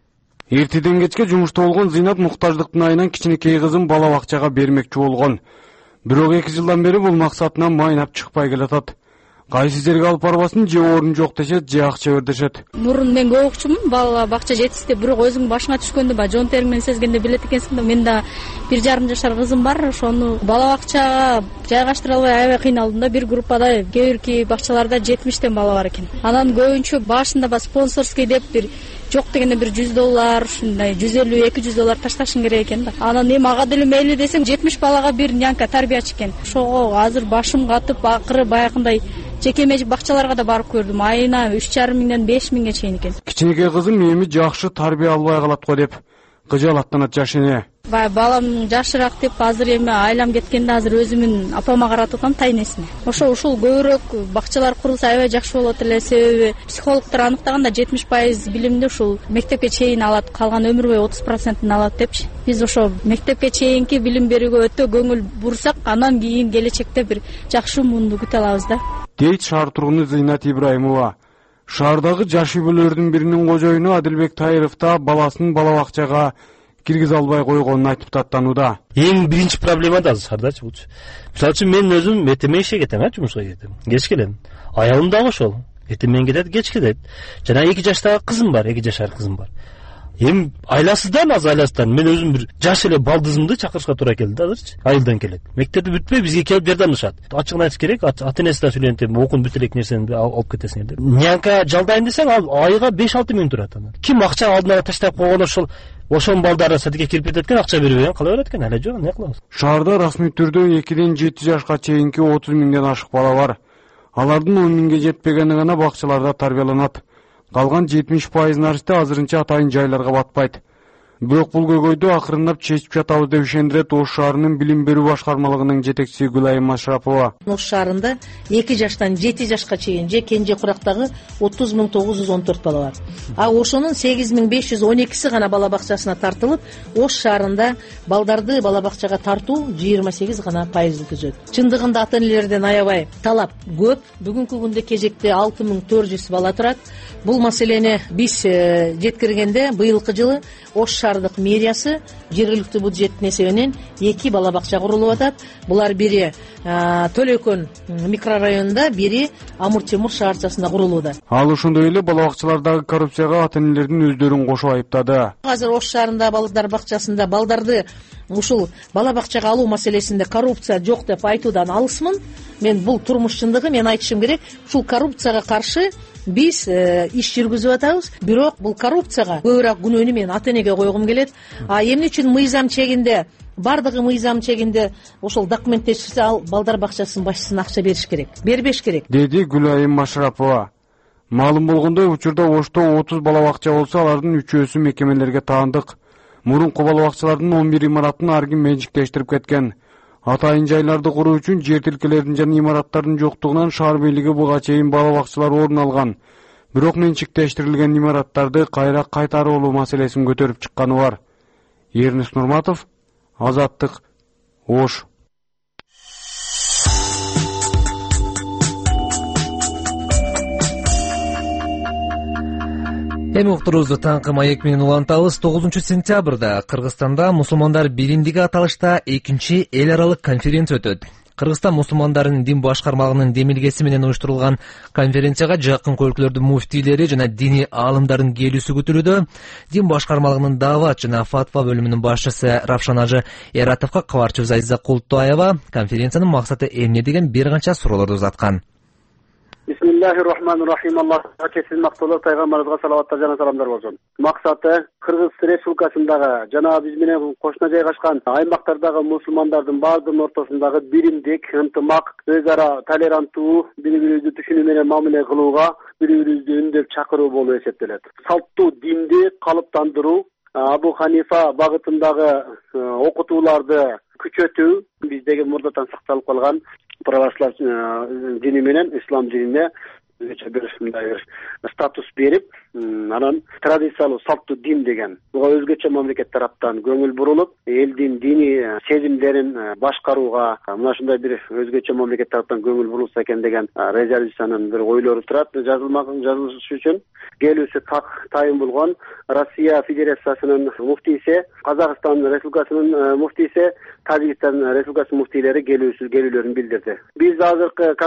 Эртеден кечке жумушта болгон Зыйнат муктаждыктын айынан кичинекей кызын бала бакчага бермекчи болгон. Бирок 2 жылдан бери бул максатынан майнап чыкпай келатат. Кайсы жерге алып барбасын, же орун жок дешет, же акча бер дешет. Мурун мен көп окчумун, бала бакча жетишти, бирок өзүң башыңа түшкөндө баягы жон терим менен сезгенде билет экенсиң да. Мен да 1,5 жашар кызым бар, ошону бала бакчага жайгаштыра албай аябай кыйналдым да. Бир группада кээ бирки бакчаларда 70 бала бар экен. Анан көбүнчө башында ба спонсорский деп бир жок дегенде бир $100, ушундай $150-200 ташташың керек экен да. Анан эми ага деле мейли десең 70 балага бир нянка тарбиячы экен. Ошого азыр башым катып, акыры баягындай жеке менчик бакчаларга да барып көрдүм. Айына 3,5 5,000 чейин экен. Кичинекей кызым эми жакшы тарбия албай калат го деп кыжаалаттанат жаш эне. Балам жашыраак деп азыр эми айлам кеткенде азыр өзүмүн апама каратып атам, тайнесине. Ушул көбүрөөк бакчалар курулса аябай жакшы болот эле. Себеби психологдор аныктаганда 70% билимди ушул мектепке чейин алат, калган өмүр бою 30% алат депчи. Биз ошо мектепке чейинки билим берүүгө өтө көңүл бурсак, анан кийин келечекте бир жакшы муунду күтө алабыз да. Дейт шаар тургуну Зыйнат Ибраимова. Шаардагы жаш үй-бүлөлөрдүн биринин кожоюну Адилбек Тайыров да баласын бала бакчага киргизе албай койгонун айтып таттанууда. Эң биринчи проблема да шаардачы булчу. Мисалы үчүн мен өзүм эртең ишке кетем, жумушка кетем. Кеч келем. Аялым дагы ошол. Эртең кетет, кеч кетет. Жана 2 жаштагы кызым бар, 2 жашар кызым бар. Эми айласыздан мен өзүм бир жаш эле балдызымды чакырышка туура келди азырчы. Айылдан келет. Мектепти бүтпөй бизге келип жардамдашат. Ачыгын айтыш керек, ата-энеси да сүйлөнтөм, окуун бүт элек нерсени алып кетесиңер деп. Нянка жалдайын десең, ал айга 5-6 миң турат анан. Ким акча алдына таштап койгон ошол балдары садикке кирип кетет экен, акча бербеген кала берет экен, эле жок, эмне кылабыз? Шаарда расмий түрдө 2ден 7 жашка чейинки 30 миңден ашык бала бар. Алардын 10 миңге жетпегени гана бакчаларда тарбияланат. Калган 70% наристе азырынча атайын жайларга батпайт. Бирок бул көйгөйдү акырындап чечип жатабыз деп ишендирет Ош шаарынын билим берүү башкармалыгынын жетекчиси Гүлайым Машрапова. Ош шаарында 2 жаштан 7 жашка чейин же кенже курактагы 30,914 бала бар. Ошонун 8,512си гана бала бакчасына тартылып, Ош шаарында балдарды бала бакчага тартуу 28 гана пайызды түзөт. Чындыгында ата-энелерден аябай талап көп. Бүгүнкү күндө кезекте 6400 бала турат. Бул маселени биз жеткиргенде быйылкы жылы Ош шаардык мэриясы жергиликтүү бюджеттин эсебинен 2 бала бакча курулуп атат. Булар бири Төлөкөн микрорайонунда, бири Амур-Темур шаарчасында курулууда. Ал ошондой эле бала бакчалардагы коррупцияга ата-энелердин өздөрүн кошуп айыптады. Азыр Ош шаарында балдар бакчасында балдарды ушул бала бакчага алуу маселесинде коррупция жок деп айтуудан алысмын. Мен бул турмуш чындыгы, мен айтышым керек. Ушул коррупцияга каршы биз иш жүргүзүп атабыз. Бирок бул коррупцияга көбүрөөк күнөөнү мен ата-энеге койгум келет. Эмне үчүн мыйзам чегинде, бардыгы мыйзам чегинде ошол документтешсе ал балдар бакчасынын башчысына акча бериш керек, бербеш керек, деди Гүлайым Машрапова. Маалым болгондой, учурда Ошто 30 бала бакча болсо, алардын 3-өсү мекемелерге таандык. Мурунку бала бакчалардын 11 имаратын ар ким менчиктештирип кеткен. Атайын жайларды куруу үчүн жер тилкелердин жана имараттардын жоктугунан шаар бийлиги буга чейин бала бакчалар орун алган. Бирок менчиктештирилген имараттарды кайра кайтарып алуу маселесин көтөрүп чыкканы бар. Эрнис Нурматов, Азаттык, Ош. Эми уктуруубузду Таңкы маек менен улантабыз. 9-сентябрда Кыргызстанда мусулмандар биримдиги аталышта 2-чи эл аралык конференция өтөт. Кыргызстан мусулмандарынын дин башкармалыгынын демилгеси менен уюштурулган конференцияга жакын өлкөлөрдүн муфтийлери жана диний аалымдардын келүүсү күтүлүүдө. Дин башкармалыгынын даават жана фатва бөлүмүнүн башчысы Равшан Ажы Эратовго кабарчыбыз Азиза Култоева конференциянын максаты эмне деген бир канча суроолорду узаткан. Бисмиллахир-рахманир-рахим. Аллахка кесилмактуулар, пайгамбарыбызга салаваттар жана саламдар болсун. Максаты Кыргыз Республикасындагы жана биз менен кошуна жайгашкан аймактардагы мусулмандардын баардыгынын ортосундагы биримдик, ынтымак, өз ара толеранттуу, бири-бирибизди түшүнүү менен мамиле кылууга, бири-бирибизди үндөп чакыруу болуп эсептелет. Салттуу динди калыптандыруу, Абу Ханифа багытындагы окутууларды күчөтүү биздеги мурдатан сакталып калган православ дини менен ислам динине бир статус берип, анан традициялуу салттуу дин деген буга өзгөчө мамлекет тараптан көңүл бурулуп, элдин дини сезимдерин башкарууга мына ушундай бир өзгөчө мамлекет тараптан көңүл бурулса экен деген резолюциянын бир ойлору турат. Жазылыш үчүн келүүсү так тайын болгон Россия Федерациясынын муфтийси, Казакстан Республикасынын муфтийси, Тажикстан Республикасынын муфтийлери келүүлөрүн билдирди. Биз азыркы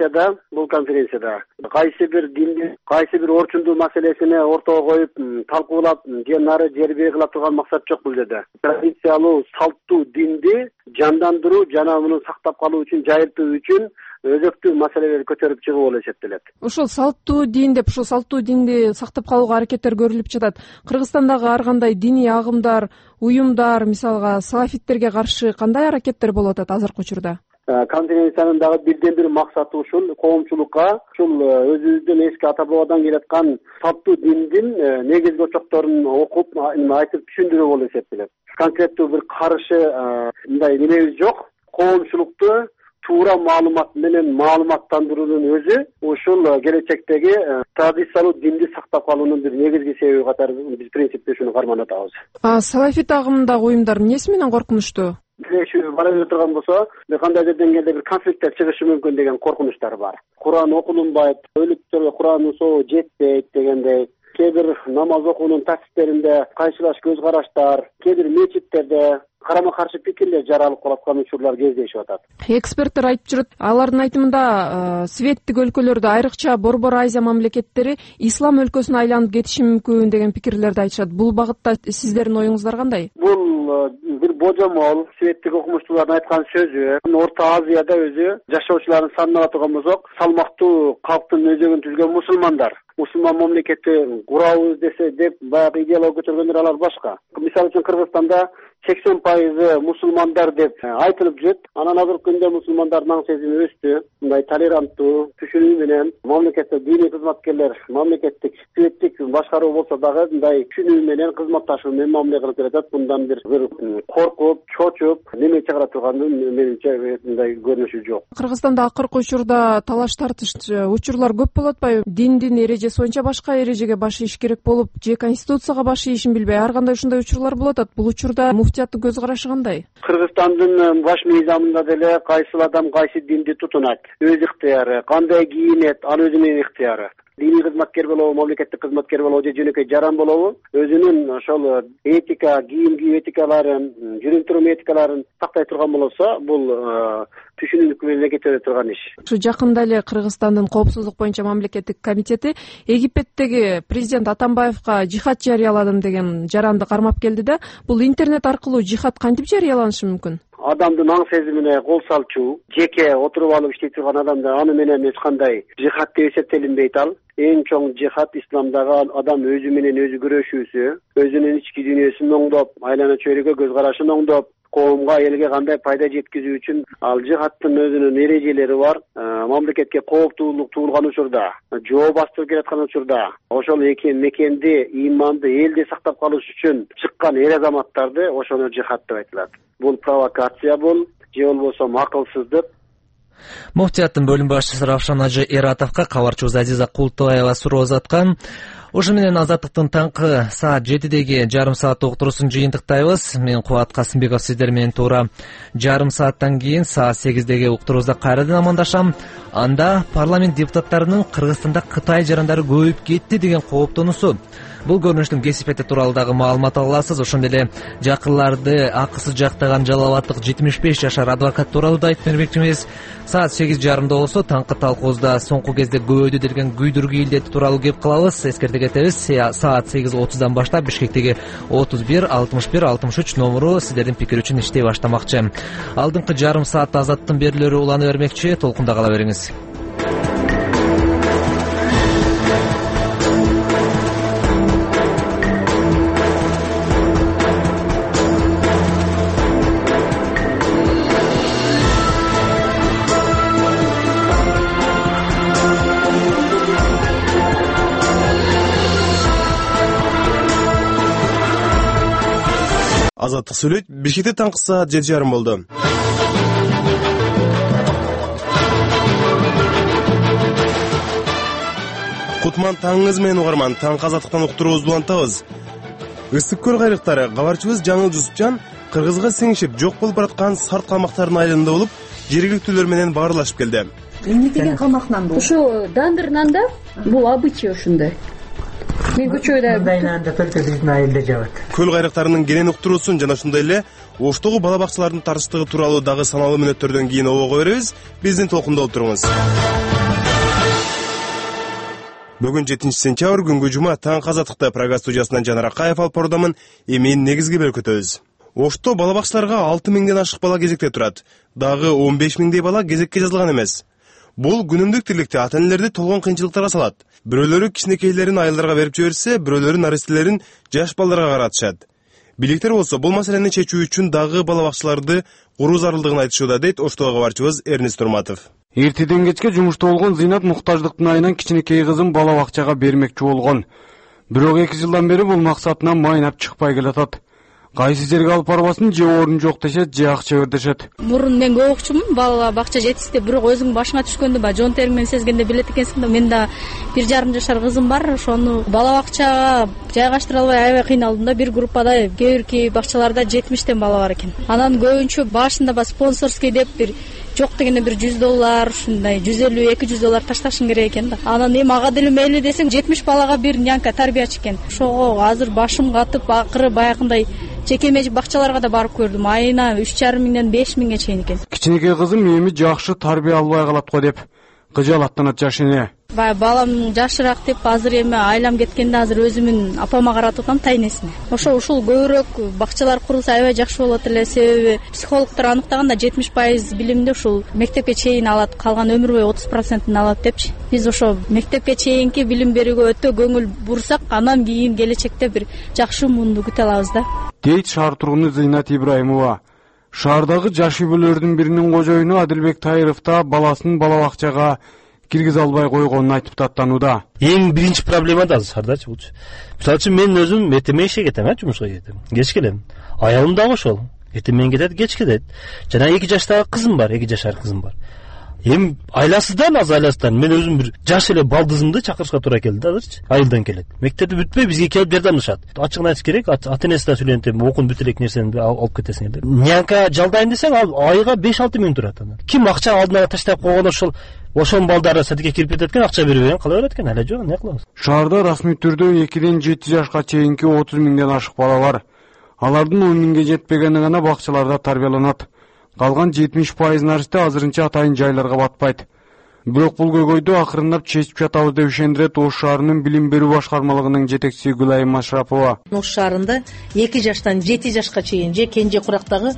бул конференцияда кайсы бир динди, кайсы бир орчундуу маселесини ортого коюп, талкуулап, же нары же бери кыла турган максат жок бул жерде. Традициялуу салттуу динди жандандыруу жана муну сактап калуу үчүн, жайылтуу үчүн өзөктүү маселелерди көтөрүп чыгуу болуп эсептелет. Ушул салттуу дин деп, ушул салттуу динди сактап калууга аракеттер көрүлүп жатат. Кыргызстандагы ар кандай диний агымдар, уюмдар, мисалга салафиттерге каршы кандай аракеттер болуп атат азыркы учурда? Конференциянын дагы бирден бир максаты ушул коомчулукка ушул өзүбүздүн эски ата бабадан келаткан салттуу диндин негизги очокторун окуп, айтып түшүндүрүү болуп эсептелет. Конкреттүү бир каршы мындай немебиз жок. Коомчулукту туура маалымат менен маалыматтандыруунун өзү ушул келечектеги традициялуу динди сактап калуунун бир негизги себеби катары биз принципте ушуну карман атабыз. Салафит агымындагы уюмдар эмнеси менен коркунучтуу? Тирешүү бара бере турган болсо, кандайдыр деңгээлде бир конфликттер чыгышы мүмкүн деген коркунучтар бар. Куран окулунбайт, өлүктөргө Курандын сообу жетпейт дегендей, кээ бир намаз окуунун тартиптеринде кайшылаш көз караштар, кээ бир мечиттерде карама каршы пикирлер жаралып калаткан учурлар кездешип атат. Эксперттер айтып жүрөт, алардын айтымында светтик өлкөлөрдө, айрыкча Борбор Азия мамлекеттери ислам өлкөсүнө айланып кетиши мүмкүн деген пикирлерди айтышат. Бул багытта сиздердин оюңуздар кандай? Бул бир божомол, светтик окумуштуулардын айткан сөзү. Орто Азияда өзү жашоочулардын санын ала турган болсок, салмактуу калктын өзөгүн түзгөн мусулмандар. Мусулман мамлекетти курабыз десе деп баягы идеялоо көтөргөндөр алар башка. Мисалы үчүн Кыргызстанда 80% мусулмандар деп айтылып жүрөт. Анан азыркы күндө мусулмандардын аң сезими өстү. Мындай толеранттуу түшүнүү менен мамлекетте диний кызматкерлер, мамлекеттик светтик башкаруу болсо дагы мындай түшүнүү менен кызматташуу менен мамиле кылып келатат. Мындан бир коркуп, чочуп, неме чыгара турганын менимче мындай көрүнүшү жок. Кыргызстанда акыркы учурда талаш тартыш учурлар көп болуп атпайбы? Диндин эрежеси боюнча башка эрежеге баш ийиш керек болуп, же конституцияга баш ийишин билбей, ар кандай ушундай учурлар болуп атат. Бул учурда муфтияттын көз карашы кандай? Кыргызстандын баш мыйзамында деле кайсы адам кайсы динди тутунат, өз ыктыяры, кандай кийинет, ал өзүнүн ыктыяры. Диний кызматкер болобу, мамлекеттик кызматкер болобу, же жөнөкөй жаран болобу, өзүнүн ошол этика, кийим кийүү этикаларын, жүрүм турум этикаларын сактай турган болсо, бул түшүнүүнүк менен кетире турган иш. Ушу жакында эле Кыргызстандын коопсуздук боюнча мамлекеттик комитети Египеттеги президент Атамбаевка жихад жарыяладым деген жаранды кармап келди да. Бул интернет аркылуу жихад кантип жарыяланышы мүмкүн? Адамдын аң сезимине кол салчу, жеке отуруп алып иштей турган адамдар аны менен эч кандай жихад деп эсептелинбейт ал. Эң чоң жихад исламдагы адам өзү менен өзү күрөшүүсү, өзүнүн ички дүйнөсүн оңдоп, айлана чөйрөгө көз карашын оңдоп, коомго, элге кандай пайда жеткизүү үчүн ал жихадтын өзүнүн эрежелери бар. Мамлекетке кооптуулук туулган учурда, жоо бастырып келаткан учурда, ошол мекенди, иманды, элди сактап калыш үчүн чыккан эр азаматтарды ошону жихад деп айтылат. Бул провокация бул, же болбосо акылсыздык. Муфтияттын бөлүм башчысы Равшан Ажы Эратовго кабарчыбыз Азиза Култоева суроо узаткан. Ошо менен Азаттыктын таңкы саат 7-деги жарым саат уктуруусун жыйынтыктайбыз. Мен Кубат Касымбеков сиздер менен туура жарым сааттан кийин саат 8-деги уктуруубузда кайрадан амандашам. Анда парламент депутаттарынын Кыргызстанда Кытай жарандары көбөйүп кетти деген кооптонуусу. Бул көрүнүштүн кесипети тууралуу дагы маалымат ала аласыз. Ошондой эле жакырларды акысыз жактаган жалал абаддык 75 жашар адвокат тууралуу да айтып бермекчимиз. Саат 8:30 болсо таңкы талкуубузда соңку кезде көбөйдү деген күйдүргү илдети тууралуу кеп калабыз. Эскерте кетебиз. Саат 8:30дан баштап Бишкектеги 31 61 63 номеру сиздердин пикир үчүн иштей баштамакчы. Алдыңкы жарым саатта Азаттын берүүлөрү улана бермекчи. Толкунда кала бериңиз. Азаттык сүйлөйт. Бишкекте таңкы саат 7:30 болду. Кутман таңыңыз менен угарман, таңкы Азаттыктан уктуруубузду улантабыз. Ысык көл кайрыктары кабарчыбыз Жаңыл Жусупжан Кыргызга сиңишип жок болуп бараткан сарт калмактардын айылында болуп, жергиликтүүлөр менен баарлашып келди. Эмне деген калмак нан бул? Ошо дандыр нанда, бул обычай ошондой. Мен көчөдө нанда только биздин айылда жабат. Көл кайрыктарынын кенен уктуруусун жана ошондой эле Оштогу бала бакчалардын тартыштыгы тууралуу дагы саналуу мүнөттөрдөн кийин обого беребиз. Биздин толкунда отуруңуз. Бүгүн 7-сентябрь күнгү жума таңкы Азаттыкта программа студиясынан Жанар Акаев алып баруудамын. Эми негизги бөлүкөтөбүз. Ошто бала бакчаларга 6000ден ашык бала кезекте турат. Дагы 15000дей бала кезекке жазылган эмес. Бул күнүмдүк тирликте ата-энелерди толгон кыйынчылыктарга салат. Бирөөлөрү кичинекейлерин айылдарга берип жиберсе, бирөөлөрү наристелерин жаш балдарга каратышат. Бийликтер болсо бул маселени чечүү үчүн дагы бала бакчаларды куруу зарылдыгын айтышууда, дейт Оштого кабарчыбыз Эрнест Нурматов. Эртеден кечке жумушта болгон Зыйнат муктаждыктын айынан кичинекей кызын бала бакчага бермекчи болгон. Бирок 2 жылдан бери бул максатынан майнап чыкпай келатат. Кайсы жерге алып барбасын же орун жок дешет, же акча бер дешет. Мурун мен көп окчумун, бала бакча жетишти, бирок өзүң башыңа түшкөндө ба жон терим менен сезгенде билет экенсиң да. Мен да 1,5 жашар кызым бар, ошону бала бакчага жайгаштыра албай аябай кыйналдым да. Бир группада кээ-бир бакчаларда 70тен бала бар экен. Анан көбүнчө башында ба спонсорский деп бир жок дегенде бир $100, ушундай $150-200 ташташың керек экен да. Анан эми ага деле мейли десең 70 балага бир нянка тарбиячы экен. Ошого азыр башым катып, акыры баягындай жекеменчик бакчаларга да барып көрдүм. Айына 3,5 5 миңге чейин экен. Кичинекей кызым эми жакшы тарбия албай калат го деп кыжаалаттанат жаш эне. Балам жашыраак деп азыр эми айлам кеткенде азыр өзүмүн апама каратып атам, тайнесине. Ушул көбүрөөк бакчалар курулса аябай жакшы болот эле. Себеби психологдор аныктаганда 70% билимди ушул мектепке чейин алат, калган өмүр бою 30%-ын алат депчи. Биз ошо мектепке чейинки билим берүүгө өтө көңүл бурсак, анан кийин келечекте бир жакшы муунду күтө алабыз да. Дейт шаар тургуну Зыйнат Ибраимова. Шаардагы жаш үй-бүлөлөрдүн биринин кожоюну Адилбек Тайыров да баласын бала бакчага киргизе албай койгонун айтып таттанууда. Эң биринчи проблема да шаардачы булчу. Мисалы үчүн мен өзүм эртең ишке кетем, жумушка кетем. Кеч келем. Аялым дагы ошол. Эртең менен кетет, кеч кетет. Жана 2 жаштагы кызым бар, 2 жашар кызым бар. Эми айласыздан мен өзүм бир жаш эле балдызымды чакырышка туура келди да, азырчы. Айылдан келет. Мектепти бүтпөй бизге келип жардамдашат. Ачыгын айтыш керек, ата-энеси да сүйлөнтөм, окуун бүт элек нерсени алып кетесиңер деп. Нянка жалдайын десең, ал айга 5-6 миң турат анан. Ким акча алдына таштап койгон ошол балдары садикке кирип кететкен, акча бербеген, кала берет экен, эле жок, эмне кылабыз? Шаарда расмий түрдө 2ден 7 жашка чейинки 30 миңден ашык бала бар. Алардын 10 миңге жетпегени гана бакчаларда тарбияланат. Калган 70% наристе азырынча атайын жайларга батпайт. Бирок бул көйгөйдү акырындап чечип жатабыз деп ишендирет Ош шаарынын билим берүү башкармалыгынын жетекчиси Гүлайым Машрапова. Ош шаарында 2 жаштан 7 жашка чейин же кенже курактагы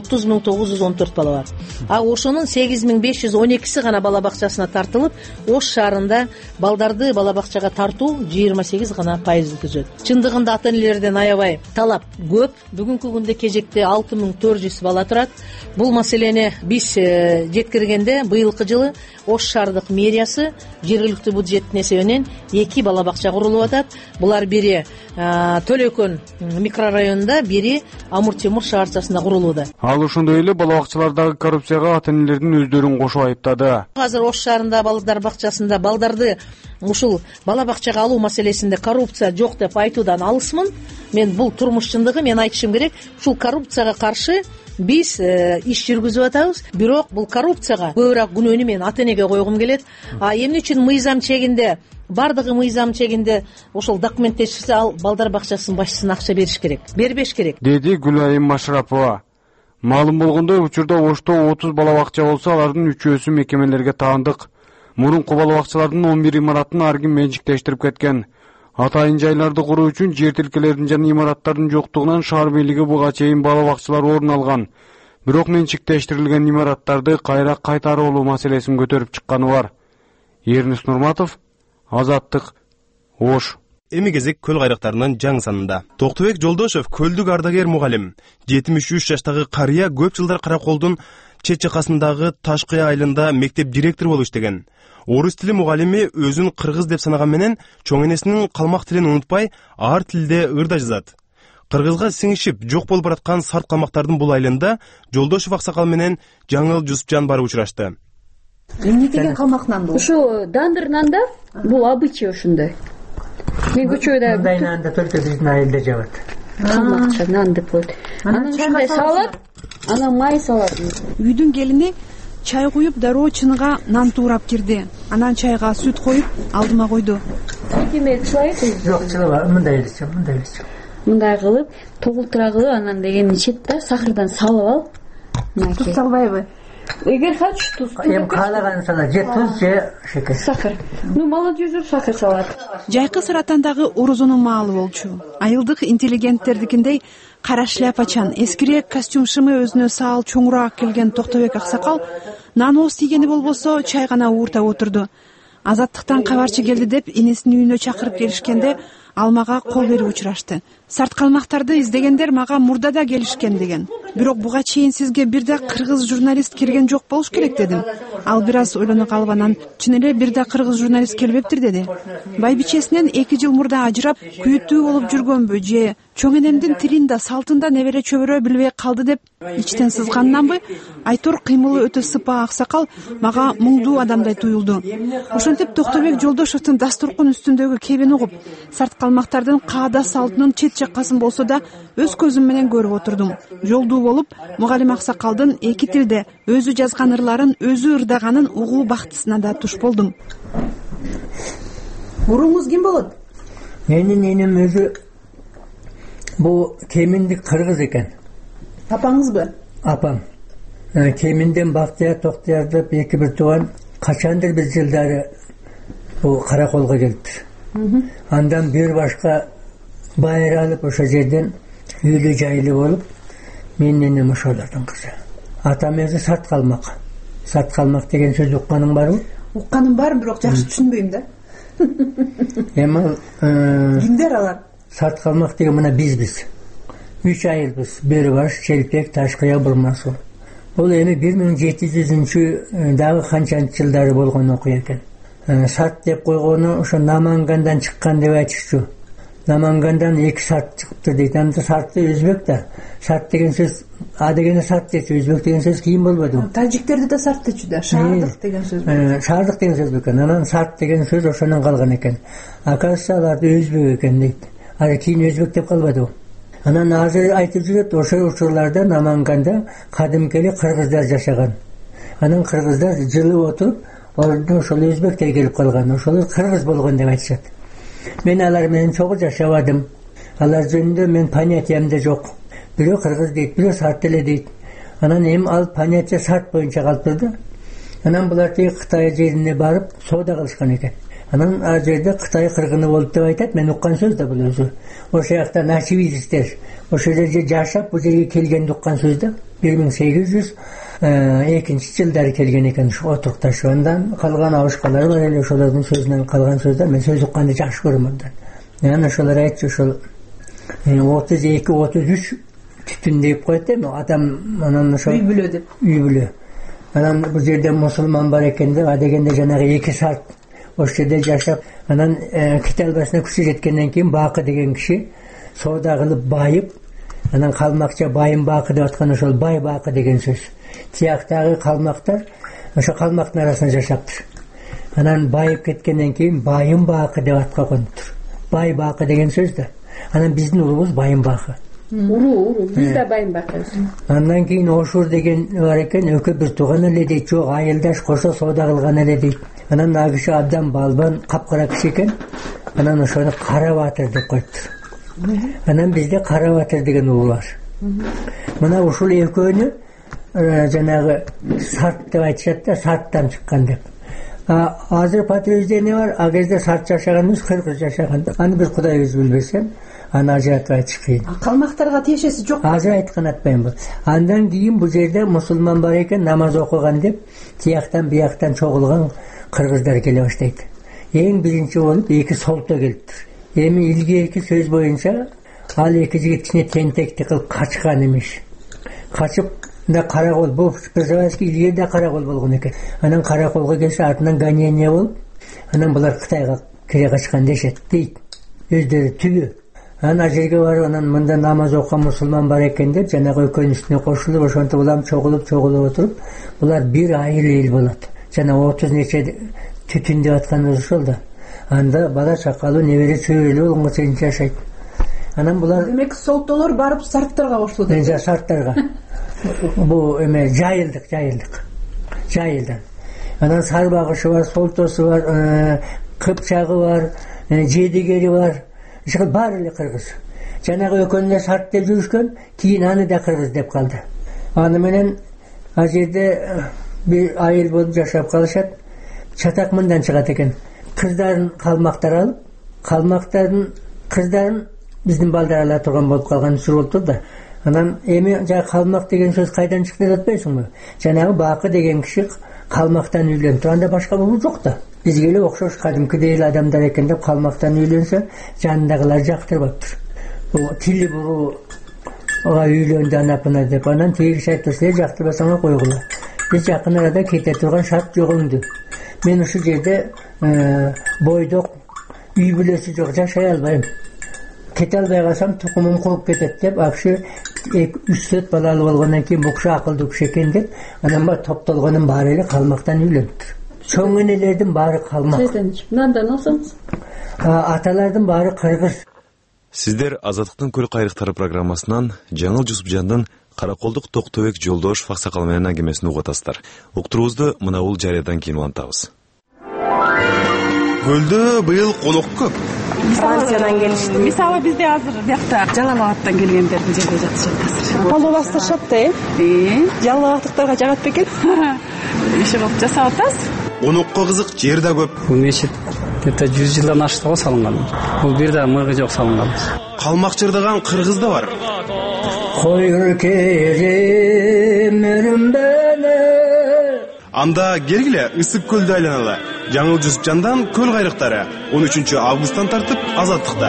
30,914 бала бар. А ошонун 8512си гана бала бакчасына тартылып, Ош шаарында балдарды бала бакчага тартуу 28 гана пайызды түзөт. Чындыгында ата-энелерден аябай талап көп. Бүгүнкү күндө кезекте 6400 бала турат. Бул маселени биз жеткиргенде быйылкы жылы Ош шаардык мэриясы жергиликтүү бюджеттин эсебинен 2 бала бакча курулуп атат. Булар бири Төлөкөн микрорайонунда, бири Амур Темур шаарчасында курулууда. Ал ошондой эле бала бакчалардагы коррупцияга ата-энелердин өздөрүн кошуп айыптады. Азыр Ош шаарында балдар бакчасында балдарды ушул бала бакчага алуу маселесинде коррупция жок деп айтуудан алысмын. Мен бул турмуш чындыгы, мен айтышым керек, ушул коррупцияга каршы биз иш жүргүзүп атабыз. Бирок бул коррупцияга көбүрөөк күнөөнү мен ата-энеге койгум келет. Эмне үчүн мыйзам чегинде, бардыгы мыйзам чегинде ошол документтешилсе, ал балдар бакчасынын башчысына акча бериш керек, бербеш керек, деди Гүлайым Машрапова. Маалым болгондой, учурда Ошто 30 бала бакча болсо, алардын 3-өсү мекемелерге таандык. Мурунку бала бакчалардын 11 имаратын ар ким менчиктештирип кеткен. Атайын жайларды куруу үчүн жер тилкелердин жана имараттардын жоктугунан шаар бийлиги буга чейин бала бакчалар орун алган. Бирок менчиктештирилген имараттарды кайра кайтарып алуу маселесин көтөрүп чыкканы бар. Эрнест Нурматов, Азаттык, Ош. Эми кезек көл кайрыктарынын жаңы санында. Токтубек Жолдошев көлдүк ардагер мугалим. 73 жаштагы карыя көп жылдар Караколдун чет жакасындагы Ташкыя айылында мектеп директору болуп иштеген. Орус тили мугалими өзүн кыргыз деп санаган менен чоң энесинин калмак тилин унутпай, ар тилде ырда жазат. Кыргызга сиңишип жок болуп бараткан сарт камактардын бул айылында Жолдошов аксакал менен Жаңыл Жусупжан барып учурашты. Эмне деген камак нан бул? Ушу дандыр нанда бул обычай ушундай. Мен көчөдө мындай нанды только биздин айылда жабат. Камакча нан деп коет. Анан ушундай салат, анан май салат. Үйдүн келини чай куюп дароо чыныга нан туурап кирди. Анан чайга сүт коюп алдыма койду. Кеме чылайбы? Жок, чылабы, мындай эле. Мындай кылып, тогултура кылып, анан дегенин ичет да, сахардан салып ал. Туз салбайбы? Эгер хочешь туз. Эми каалаганын сала, же туз, же шекер. Сахар. Молодежь сахар салат. Жайкы Саратандагы орозонун маалы болчу. Айылдык интеллигенттердикиндей кара шляпачан, эскирээк костюм шымы өзүнө саал чоңураак келген Токтобек аксакал нан ооз тийгени болбосо чай гана ууртап отурду. Азаттыктан кабарчы келди деп энесинин үйүнө чакырып келишкенде ал мага кол берип учурашты. Сарт калмактарды издегендер мага мурда да келишкен деген. Бирок буга чейин сизге бир да кыргыз журналист келген жок болуш керек дедим. Ал бир аз ойлоно калып анан чын эле бир да кыргыз журналист келбептир деди. Байбичесинен 2 жыл мурда ажырап күйөтүү болуп жүргөнбү же чоң энемдин тилин да салтын да небере чөбөрө билбей калды деп ичтен сызганнанбы? Айтор кыймылы өтө сыпа аксакал мага муңдуу адамдай туюлду. Ошентип Токтобек Жолдошовдун дасторкон үстүндөгү кебин угуп, сарт калмактардын каада салтынын чет жаккасын болсо да өз көзүм менен көрүп отурдум. Жолдуу болуп, мугалим аксакалдын эки тилде өзү жазган ырларын өзү ырдаганын угуу бактысына да туш болдум. Уруңуз ким болот? Менин энем өзү бул Кеминдик кыргыз экен. Апаңызбы? Апам. Кеминден Бактияр, Токтояр деп эки бир тууган качандыр бир жылдары бул Караколго келиптир. Андан бир башка байыр алып ошол жерден үйлүү жайлуу болуп, менин энем ошолордун кызы. Атам өзү сарт калмак. Сарт калмак деген сөз укканың барбы? Укканым бар, бирок жакшы түшүнбөйм да. Эми кимдер алар? Сарт калмак деген мына бизбиз. 3 айылбыз. Бербаш, Челпек, Ташкыя, Бурмасу. Бул эми 1700 дагы канчанчы жылдары болгон окуя экен. Сарт деп койгону ошо Намангандан чыккан деп айтышчу. Намангандан 2 сарт чыгыптыр дейт. Анда сарты өзбек да. Сарт деген сөз, а дегени сарт дечү, өзбек деген сөз кийин болбоду. Тажиктерде да сарт дечү да, шаардык деген сөз. Шаардык деген сөз экен. Анан сарт деген сөз ошонон калган экен. Акасы аларды өзбек экен дейт. Ары кийин өзбек деп калбады. Анан азыр айтып жүрөт, ошол учурларда Наманганда кадимкели кыргыздар жашаган. Анан кыргыздар жылып отуруп, ордун ошол өзбектер келип калган. Ошолор кыргыз болгон деп айтышат. Мен алар менен чогуу жашабадым. Алар жөнүндө мен понятиямда жок. Бирөө кыргыз дейт, бирөө сарт эле дейт. Анан эми ал понятия сарт боюнча калыптыр да. Анан булар тиги Кытай жерине барып соода кылышкан экен. Анан ал жерде Кытай кыргыны болуп деп айтат. Мен уккан сөз да бул өзү. Ошол жакта нашивистер ошол жерде жашап бул жерге келгенди уккан сөз да. 1802 жылдары келген экен ушу отурукташып. Андан калган абышкалар бар эле, ошолордун сөзүнөн калган сөздөр. Мен сөз укканды жакшы көрөм андан. Анан ошолор айтчу ошол 32-33 түтүн деп коет эми адам, анан ошо үй бүлө деп. Үй бүлө. Анан бул жерде мусулман бар экен деп, а дегенде жанагы 2 сарт ошол жерде жашап, анан кете албасына күчү жеткенден кийин Бакы деген киши соода кылып байып, анан калмакча байым Бакы деп аткан, ошол бай Бакы деген сөз. Тияктагы калмактар ошо калмактын арасында жашаптыр. Анан байып кеткенден кийин байым Бакы деп атка конуптур. Бай Бакы деген сөз да. Анан биздин улубуз байым Бакы. Уру, биз да байым Бакыбыз. Андан кийин Ошур деген бар экен, экөө бир тууган эле дейт, жок айылдаш кошо соода кылган эле дейт. Анан ал киши абдан балбан, капкара киши экен. Анан ошону Кара Батыр деп коюптур. Анан бизде Кара Батыр деген уул бар. Мына ушул экөөнү жанагы сарт деп айтышат да, сарттан чыккан деп. Азыр подтверждение бар, ал кезде сарт жашаган эмес, кыргыз жашаган. Аны бир Кудай өзү билбесем, аны ажыратып айтыш кыйын. Калмактарга тиешеси жок. Азыр айткан атпайм бул. Андан кийин бул жерде мусулман бар экен, намаз окуган деп, тияктан бияктан чогулган кыргыздар келе баштайт. Эң биринчи болуп 2 солто келиптир. Эми илгерки сөз боюнча ал 2 жигит кичине тентекти кылып качкан эмиш. Качып да Каракол, бул Пржевальский илгерде Каракол болгон экен. Анан Караколго келсе артынан гонение болуп, анан булар Кытайга кире качкан дешет дейт. Өздөрү түбү. анан ал жерге барып анан мында намаз окуган мусулман бар экен деп жанагы экөөнүн үстүнө кошулуп ошентип улам чогулуп отуруп булар бир айыл эл болот. Жана 30 нече түтүн деп атканыбыз ошол да. Анда бала чакалуу небере чөбөрөлүү болгонго чейин жашайт. Анан булар демек солтолор барып сарттарга кошулду. Сарттарга. Бу эме жайылдан. Анан сарбагышы бар, солтосу бар, кыпчагы бар, жедигери бар. Иши баары эле кыргыз. Жанагы экөөнү сарт деп жүрүшкөн, кийин аны да кыргыз деп калды. Аны менен ал жерде бир айыл болуп жашап калышат. Чатак мындан чыгат экен. Кыздарын калмактар алып, калмактардын кыздарын биздин балдар ала турган болуп калган учур болуптур да. Анан эми жа калмак деген сөз кайдан чыкты деп атпайсыңбы? Жанагы Бакы деген киши калмактан үйлөнүп, анда башка болуу жок да. Бизге эле окшош кадимкидей эле адамдар экен деп калмактан үйлөнсө, жанындагылар жактырбаптыр. Бул тили бурууга үйлөндү анапына деп, анан тиги киши айтты, силер жактырбасаңар койгула. Биз жакын арада кете турган шарт жок өңдү. Мен ушул жерде бойдок үй бүлөсү жок, жашай албайм. Кете албай калсам тукумум куруп кетет деп, акшы 3-4 балалуу болгондон кийин бул киши акылдуу киши экен деп, анан бар топтолгонун баары эле калмактан үйлөнүптүр. Чоң энелердин баары калмак. Мындан алсаңыз. Аталардын баары кыргыз. Сиздер Азаттыктын көл кайрыктары программасынан Жаңыл Жусупжандын Караколдук Токтобек Жолдошев аксакал менен аңгемесин угуп атасыздар. Уктуруубузду мына бул жарыядан кийин улантабыз. Көлдө быйыл конок көп. Франциядан келишти. Мисалы бизде азыр биякта Жалал Абадтан келгендер бул жерде жатышат азыр. Палуулаштырышат да, Жалал Абадтыктарга жагат бекен? Иши кылып жасап атасыз. Конокко кызык жер да көп. Бул мечит где-то 100 жылдан ашты го салынган. Бул бир да мыгы жок салынган. Калмак жырдаган кыргыз да бар. Койру керем өрүмбеле. Анда келгиле ысык көлдү айланалы. Жаңыл Жусупжандан көл кайрыктары 13 августтан тартып Азаттыкта.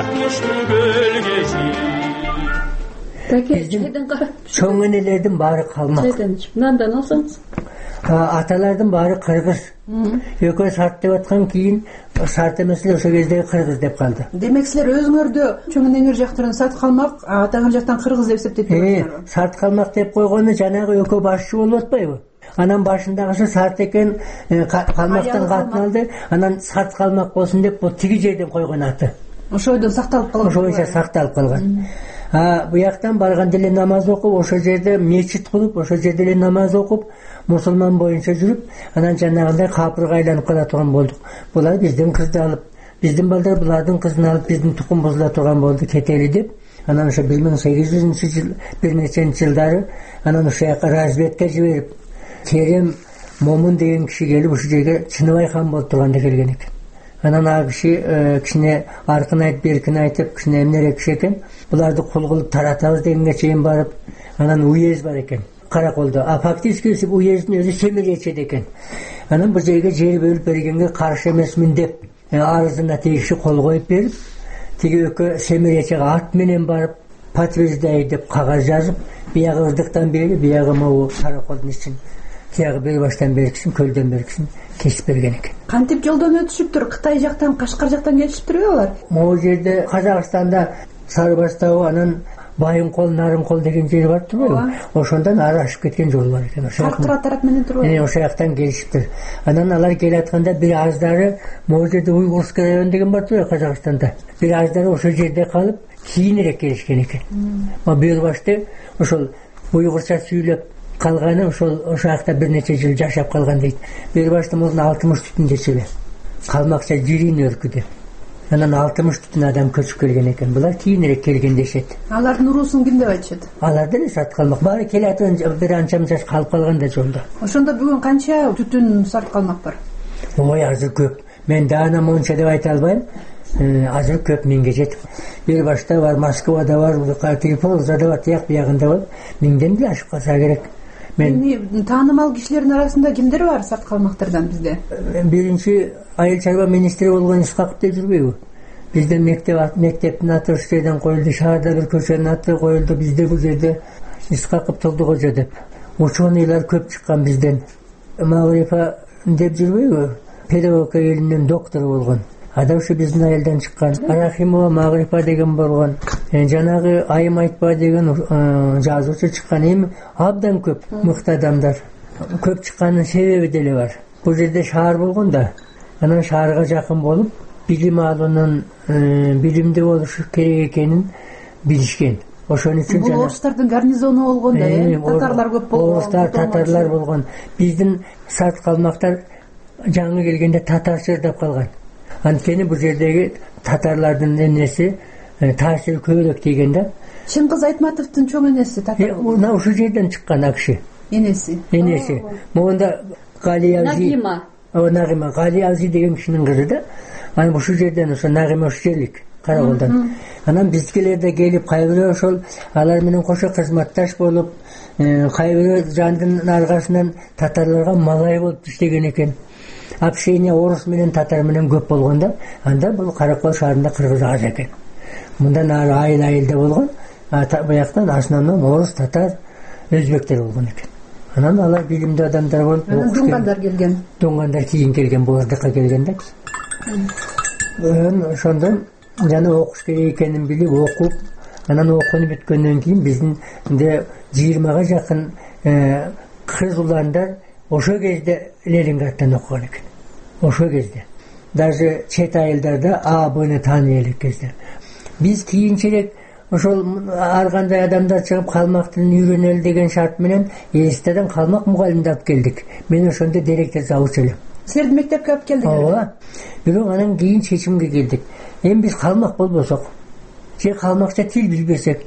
Чоң энелердин баары калмак. Мындан алсаңыз. Аталардын баары кыргыз. Экөө сарт деп аткан кийин сарт эмес эле ошол кезде кыргыз деп калды. Демек силер өзүңөрдү чоң энеңер жактан сарт калмак, атаңар жактан кыргыз деп эсептеп турасыздар. Сарт калмак деп койгону жанагы экөө башчы болуп атпайбы? Анан башындагысы сарт экен, калмактан катын алды, анан сарт калмак болсун деп бул тиги жерден койгон аты. Ошойдон сакталып калган. Ошойча сакталып калган. Буяктан барганда эле намаз окуп, ошол жерде мечит кылып, ошол жерде эле намаз окуп, мусулман боюнча жүрүп, анан жанагындай капырга айланып кала турган болдук. Булар биздин кызды алып, биздин балдар булардын кызын алып, биздин тукум бузула турган болду кетели деп. Анан ошо 1800-жыл бир неченчи жылдары анан ошол жака разведка жиберип, Керем Момун деген киши келип ушул жерге Чыныбай хан болуп турганда келген экен. Анан ал киши кичине аркын айтып, беркин айтып, кичине эмнерээк киши экен. Буларды кул кылып таратабыз дегенге чейин барып, анан уез бар экен. Караколдо. Фактически уездин өзү Семиречеде экен. Анан бул жерге жер бөлүп бергенге каршы эмесмин деп, арызына тегиши кол коюп берип, тиги экөө Семиречеге ат менен барып, подтверждаю деп кагаз жазып, биягы ырдыктан бери, биягы могу Караколдун ичин, тиягы бери баштан беркисин, көлдөн беркисин кесип берген экен. Кантип жолдон өтүшүптүр? Кытай жактан, Кашкар жактан келишиптирби алар? Могу жерде Казакстанда Сарыбастау, анан Байынкол, Нарынкол деген жер бар турбайбы? Ошондон ары ашып кеткен жол бар экен. Шартыра тарап менен турбайбы? Ошол жактан келишиптир. Анан алар келатканда бир аздары могу жерде Уйгурский район деген бар турбайбы Казакстанда. Бир аздары ошол жерде калып, кийинирээк келишкен экен. Бир башта ошол уйгурча сүйлөп калганы ошол жакта бир нече жыл жашап калган дейт. Бир башта муну 60 түтүн дечеле. Калмакча жирин өркүдө. Анан 60 түтүн адам көчүп келген экен. Булар кийинирээк келген дешет. Алардын уруусун ким деп айтышат? Аларды эле сарт калмак. Баары келатын бир анча жаш калып калган да жолдо. Ошондо бүгүн канча түтүн сарт калмак бар? Ой, азыр көп. Мен даана монча деп айта албайм. Азыр көп, миңге жетип. Бир башта бар, Москвада бар, Трипольда бар, тияк биягында бар. Миңден деле ашып калса керек. Эми таанымал кишилердин арасында кимдер бар сарт калмактардан бизде? Биринчи айыл чарба министри болгон Исхаков деп жүрбөйбү? Бизде мектептин аты ошол жерден коюлду, шаарда бир көчөнүн аты коюлду, бизде бул жерде Исхаков Толдукожо деп. Ученыйлар көп чыккан бизден. Маврифа деп жүрбөйбү? Педагогика илиминин доктору болгон. ада ушу биздин айылдан чыккан. Рахимова Магрипа деген болгон, жанагы Айым Айтпа деген жазуучу чыккан. Эми абдан көп мыкты адамдар. Көп чыкканын себеби деле бар. Бул жерде шаар болгон да, анан шаарга жакын болуп, билим алуунун, билимдүү болушу керек экенин билишкен. Ошон үчүн бул орустардын гарнизону болгон да, татарлар көп болгон. Орустар, татарлар болгон. Биздин сарт калмактар жаңы келгенде татарча ырдап калган. Анткени бул жердеги татарлардын энеси таасири көбүрөөк тийген да. Чыңгыз Айтматовдун чоң энеси татар. Мына ушул жерден чыккан акши. Энеси. Могунда Нагима. Нагима Гали Ази деген кишинин кызы да. Анан ушул жерден ошо Нагима ушул жерлик. Караколдон. Анан бизгилер да келип, кайбирөө ошол алар менен кошо кызматташ болуп, кайбирөө жандын аркасынан татарларга малай болуп иштеген экен. Общение орус менен татар менен көп болгон да. Анда бул Каракол шаарында кыргыз аз экен. Мындан ары айыл-айылда болгон, бияктан основном орус, татар, өзбектер болгон экен. Анан алар билимдүү адамдар болуп, дуңгандар келген. Дуңгандар кийин келген, Боордукка келген да. Ошондон жана окуш керек экенин билип окуп, анан окууну бүткөндөн кийин биздинде 20га жакын кыз уландар ошо кезде Ленинградтан окуган экен. Ошо кезде. Даже чет айылдарда АБны тааный элек кезде. Биз кийинчерээк ошол ар кандай адамдар чыгып калмак тилин үйрөнөлү деген шарт менен Элистадан калмак мугалимди алып келдик. Мен ошондо директор завуч элем. Силерди мектепке алып келдиңер. Ооба. Бирок анан кийин чечимге келдик. Эми биз калмак болбосок, же калмакча тил билбесек,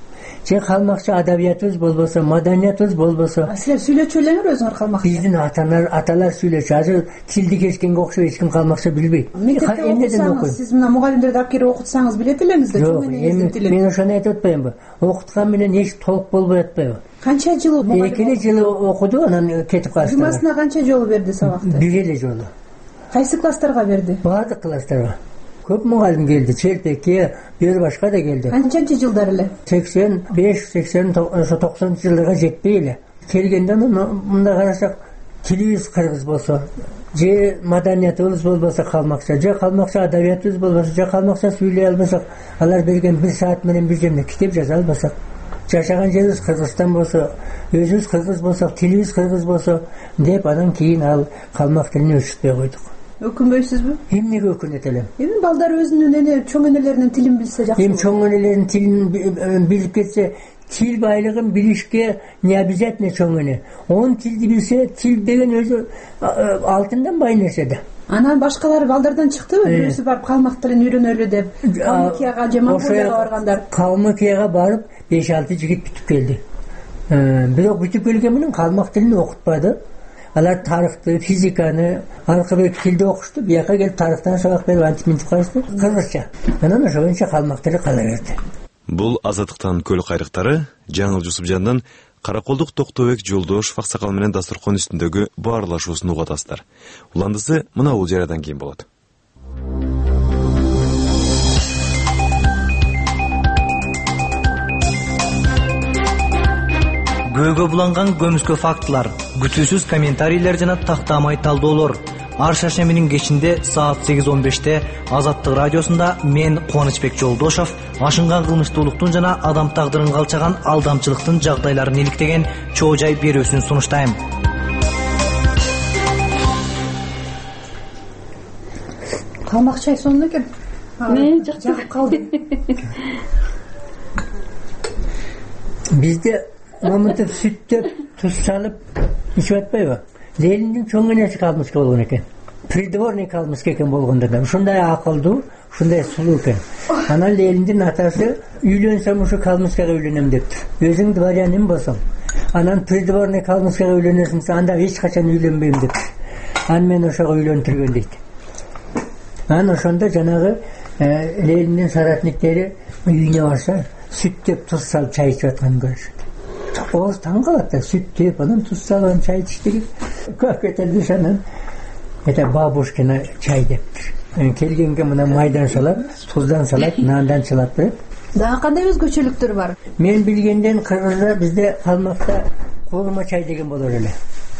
же калмакча адабиятыбыз болбосо, маданиятыбыз болбосо. Силер сүйлөчү элеңер өзүңөр калмакча. Биздин аталар сүйлөчү. Азыр тилди кескенге окшоп эч ким калмакча билбейт. Эмнеден окуйт? Сиз мына мугалимдерди алып келип окутсаңыз билет элеңиз да. Жок, мен ошону айтып атпаймынбы? Окуткан менен эч толук болбой атпайбы? Канча жыл окуду? 2 жыл окуду, анан кетип калды. Жумасына канча жолу берди сабакты? 1 эле жолу. Кайсы класстарга берди? Баардык класстарга. Көп мугалим келди, Черпекке, бир башка да келди. Канчанчы жылдар эле? 85, 80, 90 жылдарга жетпей эле. Келгенде мында карасак, тилибиз кыргыз болсо, же маданиятыбыз болбосо калмакча, же калмакча адабиятыбыз болбосо, же калмакча сүйлөй албасак, алар берген 1 саат менен бир жерде китеп жаза албасак, жашаган жерибиз Кыргызстан болсо, өзүбүз кыргыз болсок, тилибиз кыргыз болсо деп анан кийин ал калмак тилине өчүтпөй койдук. Өкүнбөйсүзбү? Эмнеге өкүнөт элем? Эми балдар өзүнүн чоң энелеринин тилин билсе жакшы. Эми чоң энелеринин тилин билип кетсе, тил байлыгын билишке не обязательно чоң эне. 10 тилди билсе, тил деген өзү алтындан бай нерсе да. Анан башкалар балдардан чыктыбы? Бирөөсү барып калмак тилин үйрөнөлү деп, Калмыкияга же Монголияга баргандар. Калмыкияга барып 5-6 жигит бүтүп келди. Бирок бүтүп келген менен калмак тилин окутпады. Алар тарыхты, физиканы, аркыбек тилди окушту, бияка келип тарыхтан сабак берип антиминтип калышты, кыргызча. Анан ошондо калмак тили кала берди. Бул Азаттыктан көл кайрыктары Жаңыл Жусупжандын Караколдук Токтобек Жолдошов аксакал менен дастуркан үстүндөгү баарлашуусун угатасыздар. Уландысы мына бул жарадан кийин болот. Көөгө буланган көмүскө фактылар, күтүүсүз комментарийлер жана тактамай талдоолор. Ар шаршембинин кечинде саат 8:15 Азаттык радиосунда мен Кубанычбек Жолдошов ашынган кылмыштуулуктун жана адам тагдырын калчаган алдамчылыктын жагдайларын иликтеген чоо жай берүүсүн сунуштайм. Калмак чай сонун экен. Мен жагып калдым. Бизде мамытып сүттөп, туз салып ичип атпайбы? Лениндин чоң энеси калмыска болгон экен. Придворный калмыска экен болгондо да. Ушундай акылдуу, ушундай сулуу экен. Анан Лениндин атасы үйлөнсөм ушу калмыскага үйлөнөм дептир. Өзүң дворянин болсоң, анан придворный калмыскага үйлөнөсүң, анда эч качан үйлөнбөйм дептир. Анан мен ошого үйлөндүргөн дейт. Анан ошондо жанагы Лениндин соратниктери үйүнө барса, сүттөп, туз салып чай ичип атканын көрүшөт. Оз таң калат да, сүттөп, анан туз салып чай ичиштиги. Как это дешанан? Это бабушкина чай дептир. Келгенге мына майдан салат, туздан салат, нандан салат берет. Дагы кандай өзгөчөлүктөр бар? Мен билгенден Кыргызда бизде калмакта колума чай деген болор эле.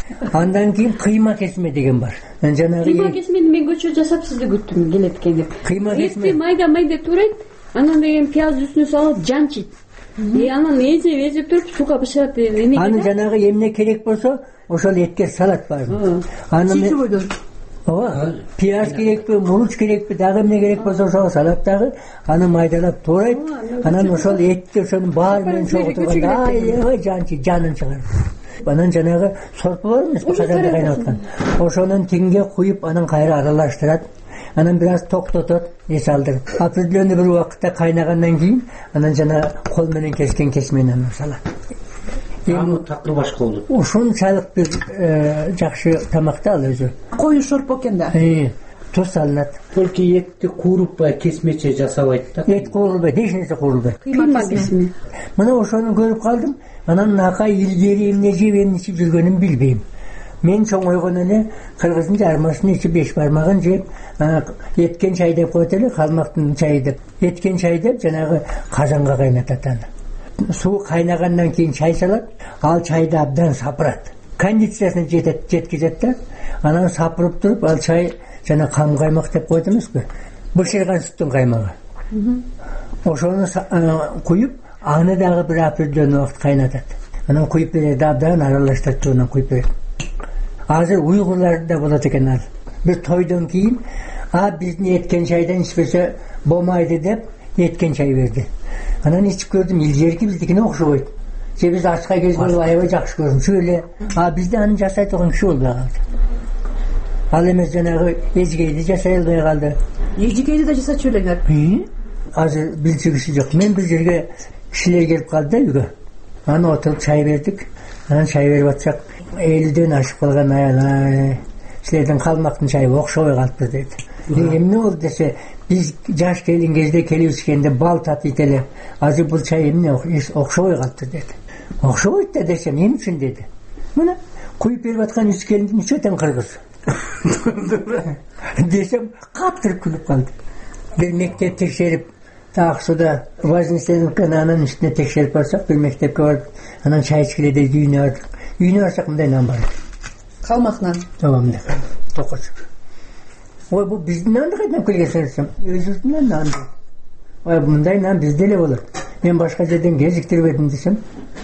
Андан кийин кыйма кесме деген бар. Жанагы кыйма кесмени мен көчө жасап сизди күттүм келет экен деп. Кыйма кесме майда турайт, анан деген пияз үстүнө салып жанчыйт. Анан эзеп туруп суга бышырат. Аны жанагы эмне керек болсо, ошол этке салат бар. Аны ооба, пияз керекпи, муруч керекпи, дагы эмне керек болсо ошого салат дагы, аны майдалап турайт. Анан ошол этти ошонун баары менен чогуу турганда аябай жанын чыгарат. Анан жанагы сорпу бар эмеспи, казанда кайнап аткан. Ошонун тигинге куюп, анан кайра аралаштырат. Анан бир аз токтотот, эс алдырып. Определенный бир убакытта кайнагандан кийин, анан жана кол менен кескен кесмени анан салат. Такыр башка болот. Ушунчалык бир жакшы тамак да ал өзү. Коюн шорпо экен да. Туз салынат. Только этти кууруппай кесмече жасабайт да. Эт куурулбайт, эч нерсе куурулбайт. Кыйма кесми. Мына ошону көрүп калдым. Анан нака илгери эмне жеп эмне ичип жүргөнүн билбейм. Мен чоңойгон эле кыргыздын жармасын ичип 5 бармагын жеп, эткен чай деп коет эле, калмактын чайы деп. Эткен чай деп жанагы казанга кайнатат аны. Суу кайнагандан кийин чай салат, ал чайды абдан сапырат. Кондициясына жеткизет да, анан сапырып туруп, ал чай жана кам каймак деп коет эмеспи? Бышырган сүттүн каймагы. Ошону куюп, аны дагы бир определенный убакыт кайнатат. Анан куюп берет, абдан аралаштырып туруп анан куюп берет. Азыр уйгурларда болот экен ал. Бир тойдон кийин, биздин эткен чайдан ичпесе болмайды деп эткен чай берди. Анан ичип көрдүм, илгерки биздикине окшобойт. Же биз ачка келгенде аябай жакшы көрүнчү эле. Бизде аны жасай турган киши болбой калды. Ал эмес жанагы эжгейди жасай албай калды. Эжгейди да жасачу элеңер. Азыр билчү киши жок. Мен бир жерге кишилер келип калды да үйгө. Аны отуруп чай бердик. Анан чай берип атсак, 50ден ашып калган аял, силердин калмактын чайы окшобой калыптыр деди. Эмне болду десе, биз жаш келин кезде келип ичкенде бал татыйт эле. Азыр бул чай эмне окшобой калыптыр деди. Окшобойт да десем, эмне үчүн деди. Мына куюп берип аткан үч келин нече тең кыргыз. Десем, катыр күлүп калды. Бир мектеп текшерип, Аксуда Вознесенскийдин анын үстүнө текшерип барсак, бир мектепке барып, анан чай ичкиле деп үйүнө бардык. Үйүнө барсак мындай нан бар. Калмактан. Ооба, мындай. Токоч. Ой, бул биздин нанды кайдан келгенсиң? Өзүбүздүн нан. Ой, мындай нан бизде эле болот. Мен башка жерден кезиктирип едим десем.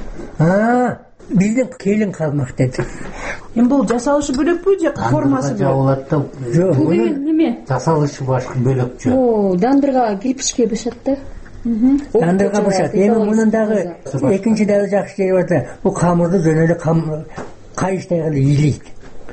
Биздин келин калмак деди. Эми бул жасалышы бөлөкпү же формасы бөлөк? Жок, бул неме? Жасалышы башка бөлөкчү. Дандырга кирпичке бышат да. Дандырга бышат. Эми мунун дагы экинчи дагы жакшы жери бар да. Бул камырды жөн эле кайыштай кылып ийилейт.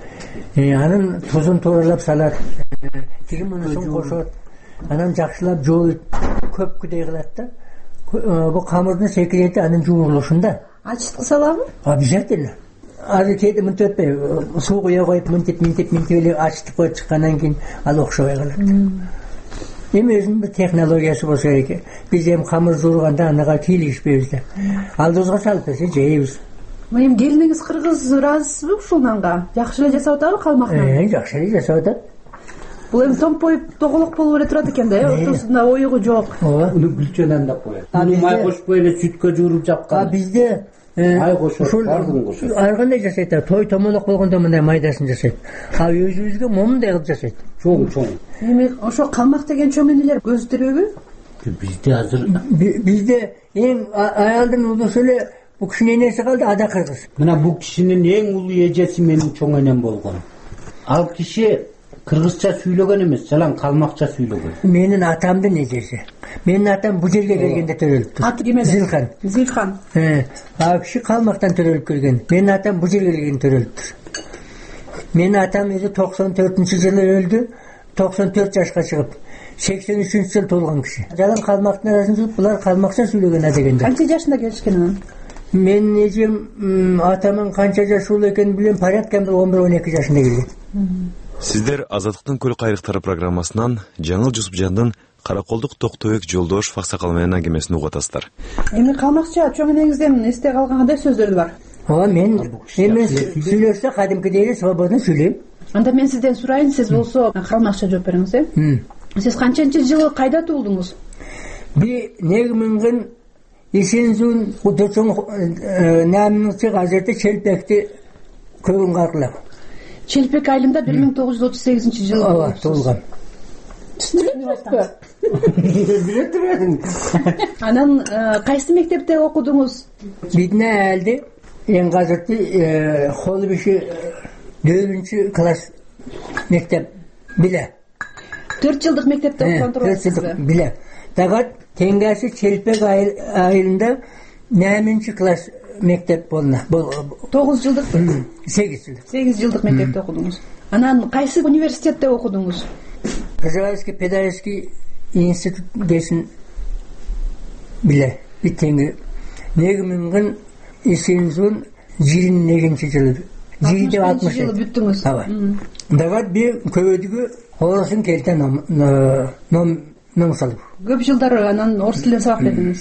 Анын тузун тууралап салат. Тигин мунусун кошот. Анан жакшылап жууйт. Көпкүдөй кылат да. Бул камырдын секирети анын жуурулушунда. Ачыткы салабы? Обязательно. Азыр кейде мынтип өтпөй, суу куя коюп, мынтип эле ачытып коюп чыккандан кийин ал окшобой калат. Эми өзүнүн бир технологиясы болсо керек. Биз эми камыр жуурганда анага кийлигишпейбиз да. Алдыбызга салып берсе жейбиз. Эми келиниңиз кыргыз ыраазысызбы ушул нанга? Жакшы эле жасап атабы калмактан? Жакшы эле жасап атат. Бул эми томпоюп тоголок болуп эле турат экен да, ортосунда оюгу жок. Ооба, уну күлчө нан деп коет. Май кошпой эле сүткө жууруп жапкан. Бизде май кошот, бардыгын кошот. Ар кандай жасайт, той томолок болгондо мындай майдасын жасайт. Өзүбүзгө момундай кылып жасайт. Чоң. Эми ошо калмак деген чөмөнөлөр көздөбү? Бизде азыр бизде эң аялдын улусу эле бул кишинин энеси калды, ада кыргыз. Мына бул кишинин эң улуу эжеси менин чоң энем болгон. Ал киши кыргызча сүйлөгөн эмес, жалаң калмакча сүйлөгөн. Менин атамдын эжеси. Менин атам бул жерге келгенде төрөлүптүр. Аты ким эле? Зилхан. Ал киши калмактан төрөлүп келген. Менин атам бул жерге келген төрөлүптүр. Менин атам өзү 94-жылы өлдү. 94 жашка чыгып, 83-жылы туулган киши. Жалаң калмактын арасын жүрүп, булар калмакча сүйлөгөн дегенде. Канча жашында келишкен анан? Менин эжем атамын канча жаш улуу экенин билем, порядкан 11-12 жашында келген. Сиздер Азаттыктын көл кайрыктары программасынан Жаңыл Жусупжандын Караколдук Токтобек Жолдошов аксакал менен аңгемесин угуп атасыздар. Эми калмакча чоң энеңизден эсте калган кандай сөздөр бар? Ооба, мен эми сүйлөсө кадимкидей эле свободно сүйлөйм. Анда мен сизден сурайын, сиз болсо калмакча жооп бериңиз, Сиз канчанчы жылы кайда туулдуңуз? Би негмингин Ишензун удочон намнысы газети Челпекти көбүн калкылап. Челпек айылында 1938-жылы ооба туулган. Түшүнүп Биле турбадың. Анан кайсы мектепте окудуңуз? Бидне әлди эң казыркы Холбиши 4 класс мектеп биле. 4 жылдык мектепте окуган турбайсызбы? Биле. Дагат теңгеси Челпек айылында 4 класс мектеп болна. 9 жылдык? 8 жылдык. 8 жылдык мектепте окудуңуз. Анан кайсы университетте окудуңуз? Кыргызский педагогический институт десин биле. Биттенги негимингин исинзун 22-жылы. 60 жылы бүттүңүз. Ооба. Дагат бир көбөдүгү орусун келтен ном салып. Көп жылдар анан орус тилинен сабак бердиңиз.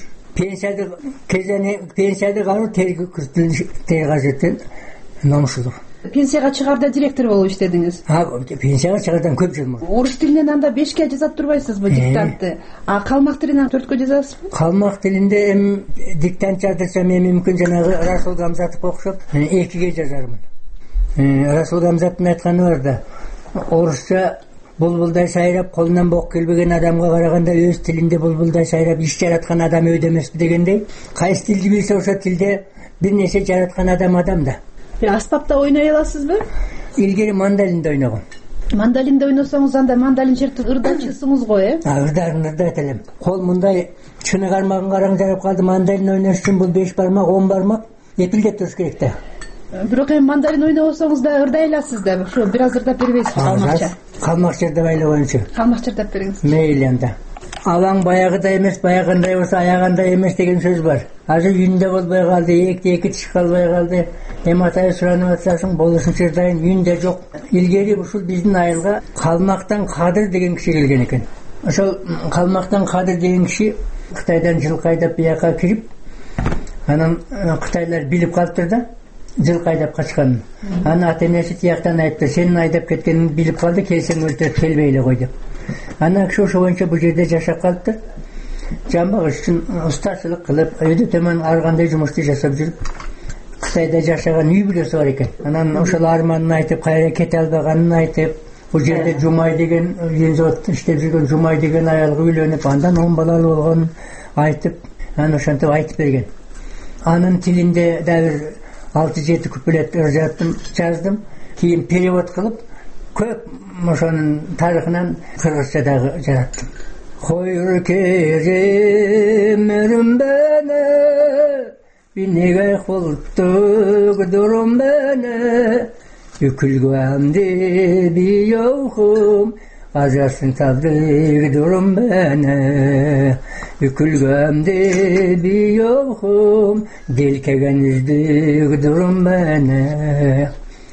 Пенсияда кару тергажеттен номсулук. Пенсияга чыгарда директор болуп иштедиңиз. Пенсияга чыгардан көп жыл болду. Орус тилинен анда 5-ке жазат турбайсызбы диктантты? Калмак тилинен 4-кө жазасызбы? Калмак тилинде диктант жаздырсам мүмкүн жанагы Расул Гамзатовго окшоп 2-ге жазармын. Расул Гамзаттын айтканы бар да, орусча булбулдай сайрап колунан бок келбеген адамга караганда өз тилинде булбулдай сайрап иш жараткан адам өйдө эмеспи дегендей, кайсы тилди билсе ошо тилде бир нерсе жараткан адам да. Аспапта ойной аласызбы? Илгери мандалинде ойногом. Мандалинде ойносоңуз анда мандалинчерди ырдачысыңыз го, Ырдарын ырдайт элем. Кол мындай чыны кармагын караң жарап калды, мандалин ойнош үчүн бул 5 бармак, 10 бармак эпилдеп туруш керек да. Бирок мандалин ойносоңуз да ырдай аласыз да. Ошо бир аз ырдап бербейсизби калмакча? Калмакча ырдап айлабайынчы. Калмакча ырдап бериңиз. Мейли анда. Алаң баягыдай эмес, баягындай болсо аягандай эмес деген сөз бар. Азыр үйүндө болбой калды, эки тиш калбай калды. Атай суранып атсаң болушунча ырдайын, үйүндө жок. Илгери ушул биздин айылга Калмактан Кадыр деген киши келген экен. Ошол Калмактан Кадыр деген киши Кытайдан жылкы айдап бияка кирип, анан кытайлар билип калыптыр да. Жылкы айдап качканын. Аны ата-энеси тияктан айтты, сенин айдап кеткениңди билип калды, келсең өлтүрүп келбей эле кой деп. Ана киши ошо боюнча бул жерде жашап калыптыр. Жамбагыш үчүн устачылык кылып, өйдө төмөн ар кандай жумушту жасап жүрүп, Кытайда жашаган үй бүлөсү бар экен. Анан ошол арманын айтып, кайра кете албаганын айтып, бул жерде Жумай деген Лензот иштеп жүргөн Жумай деген аялга үйлөнүп, андан 10 балалуу болгонун айтып, анан ошентип айтып берген. Анын тилинде дагы 6-7 куплет жаздым. Кийин перевод кылып, көп ошонун тарыхынан кыргызча дагы жараттым. Койур керем өрүмбөне, бинеге култтук дурумбөне, үкүлгөмди биёхум, ажасын табдык дурумбөне, үкүлгөмди биёхум, делкеген үздүк дурумбөне.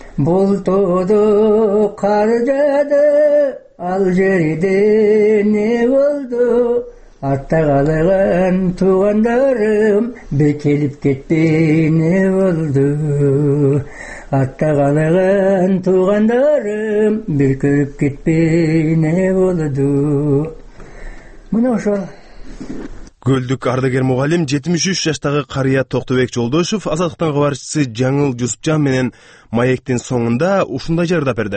Бултуду кар жады, ал жерде не болду? Артта калган туугандарым бир келип кетпей не болду? Артта калган туугандарым бир көрүп кетпей не болду? Мына ошол. Көлдүк ардагер мугалим 73 жаштагы карыя Токтобек Жолдошов Азаттыктын кабарчысы Жаңыл Жусупжан менен Маектин соңунда ушундай жардап берди.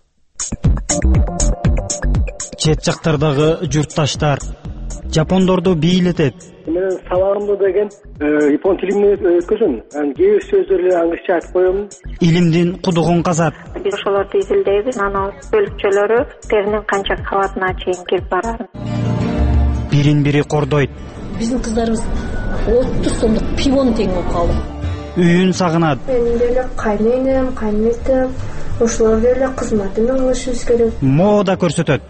Чет жактардагы журтташтар жапондорду бийлетет. Мен сабагымды деген япон тилинен өткөзөм. Кээ бир сөздөрдү англисче айтып коем. Илимдин кудугун казат. Биз ошолорду изилдейбиз. Анан бөлүкчөлөрү теринин канча кабатына чейин кирип барат. Бирин-бири кордойт. Биздин кыздарыбыз 30 сомдук пивону тең болуп калды. Үйүн сагынат. Менин деле кайненем, кайненем, ошолор деле кызматын алышыбыз керек. Мода көрсөтөт.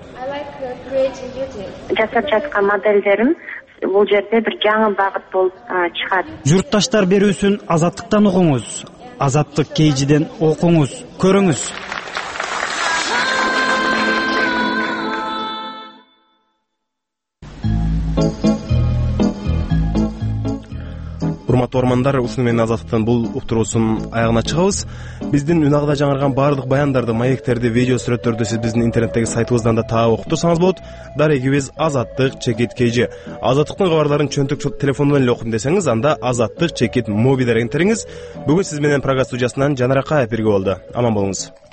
Жасап жаткан моделдерим бул жерде бир жаңы багыт болуп чыгат. Журтташтар берүүсүн Азаттыктан угуңуз. Азаттык кейжиден окуңуз, көрүңүз. урматтуу ормандар, ушуну менен Азаттыктын бул уктуруусунун аягына чыгабыз. Биздин үнагыда жаңырган баардык баяндарды, маектерди, видео сүрөттөрдү сиз биздин интернеттеги сайтыбыздан да таап окуп турсаңыз болот. Дарегибиз @chekit_kg. Азаттыктын кабарларын чөнтөк телефонунан эле окуйм десеңиз, анда @chekit_mobi деген териңиз. Бүгүн сиз менен программа студиясынан Жанар Акаев бирге болду. Аман болуңуз.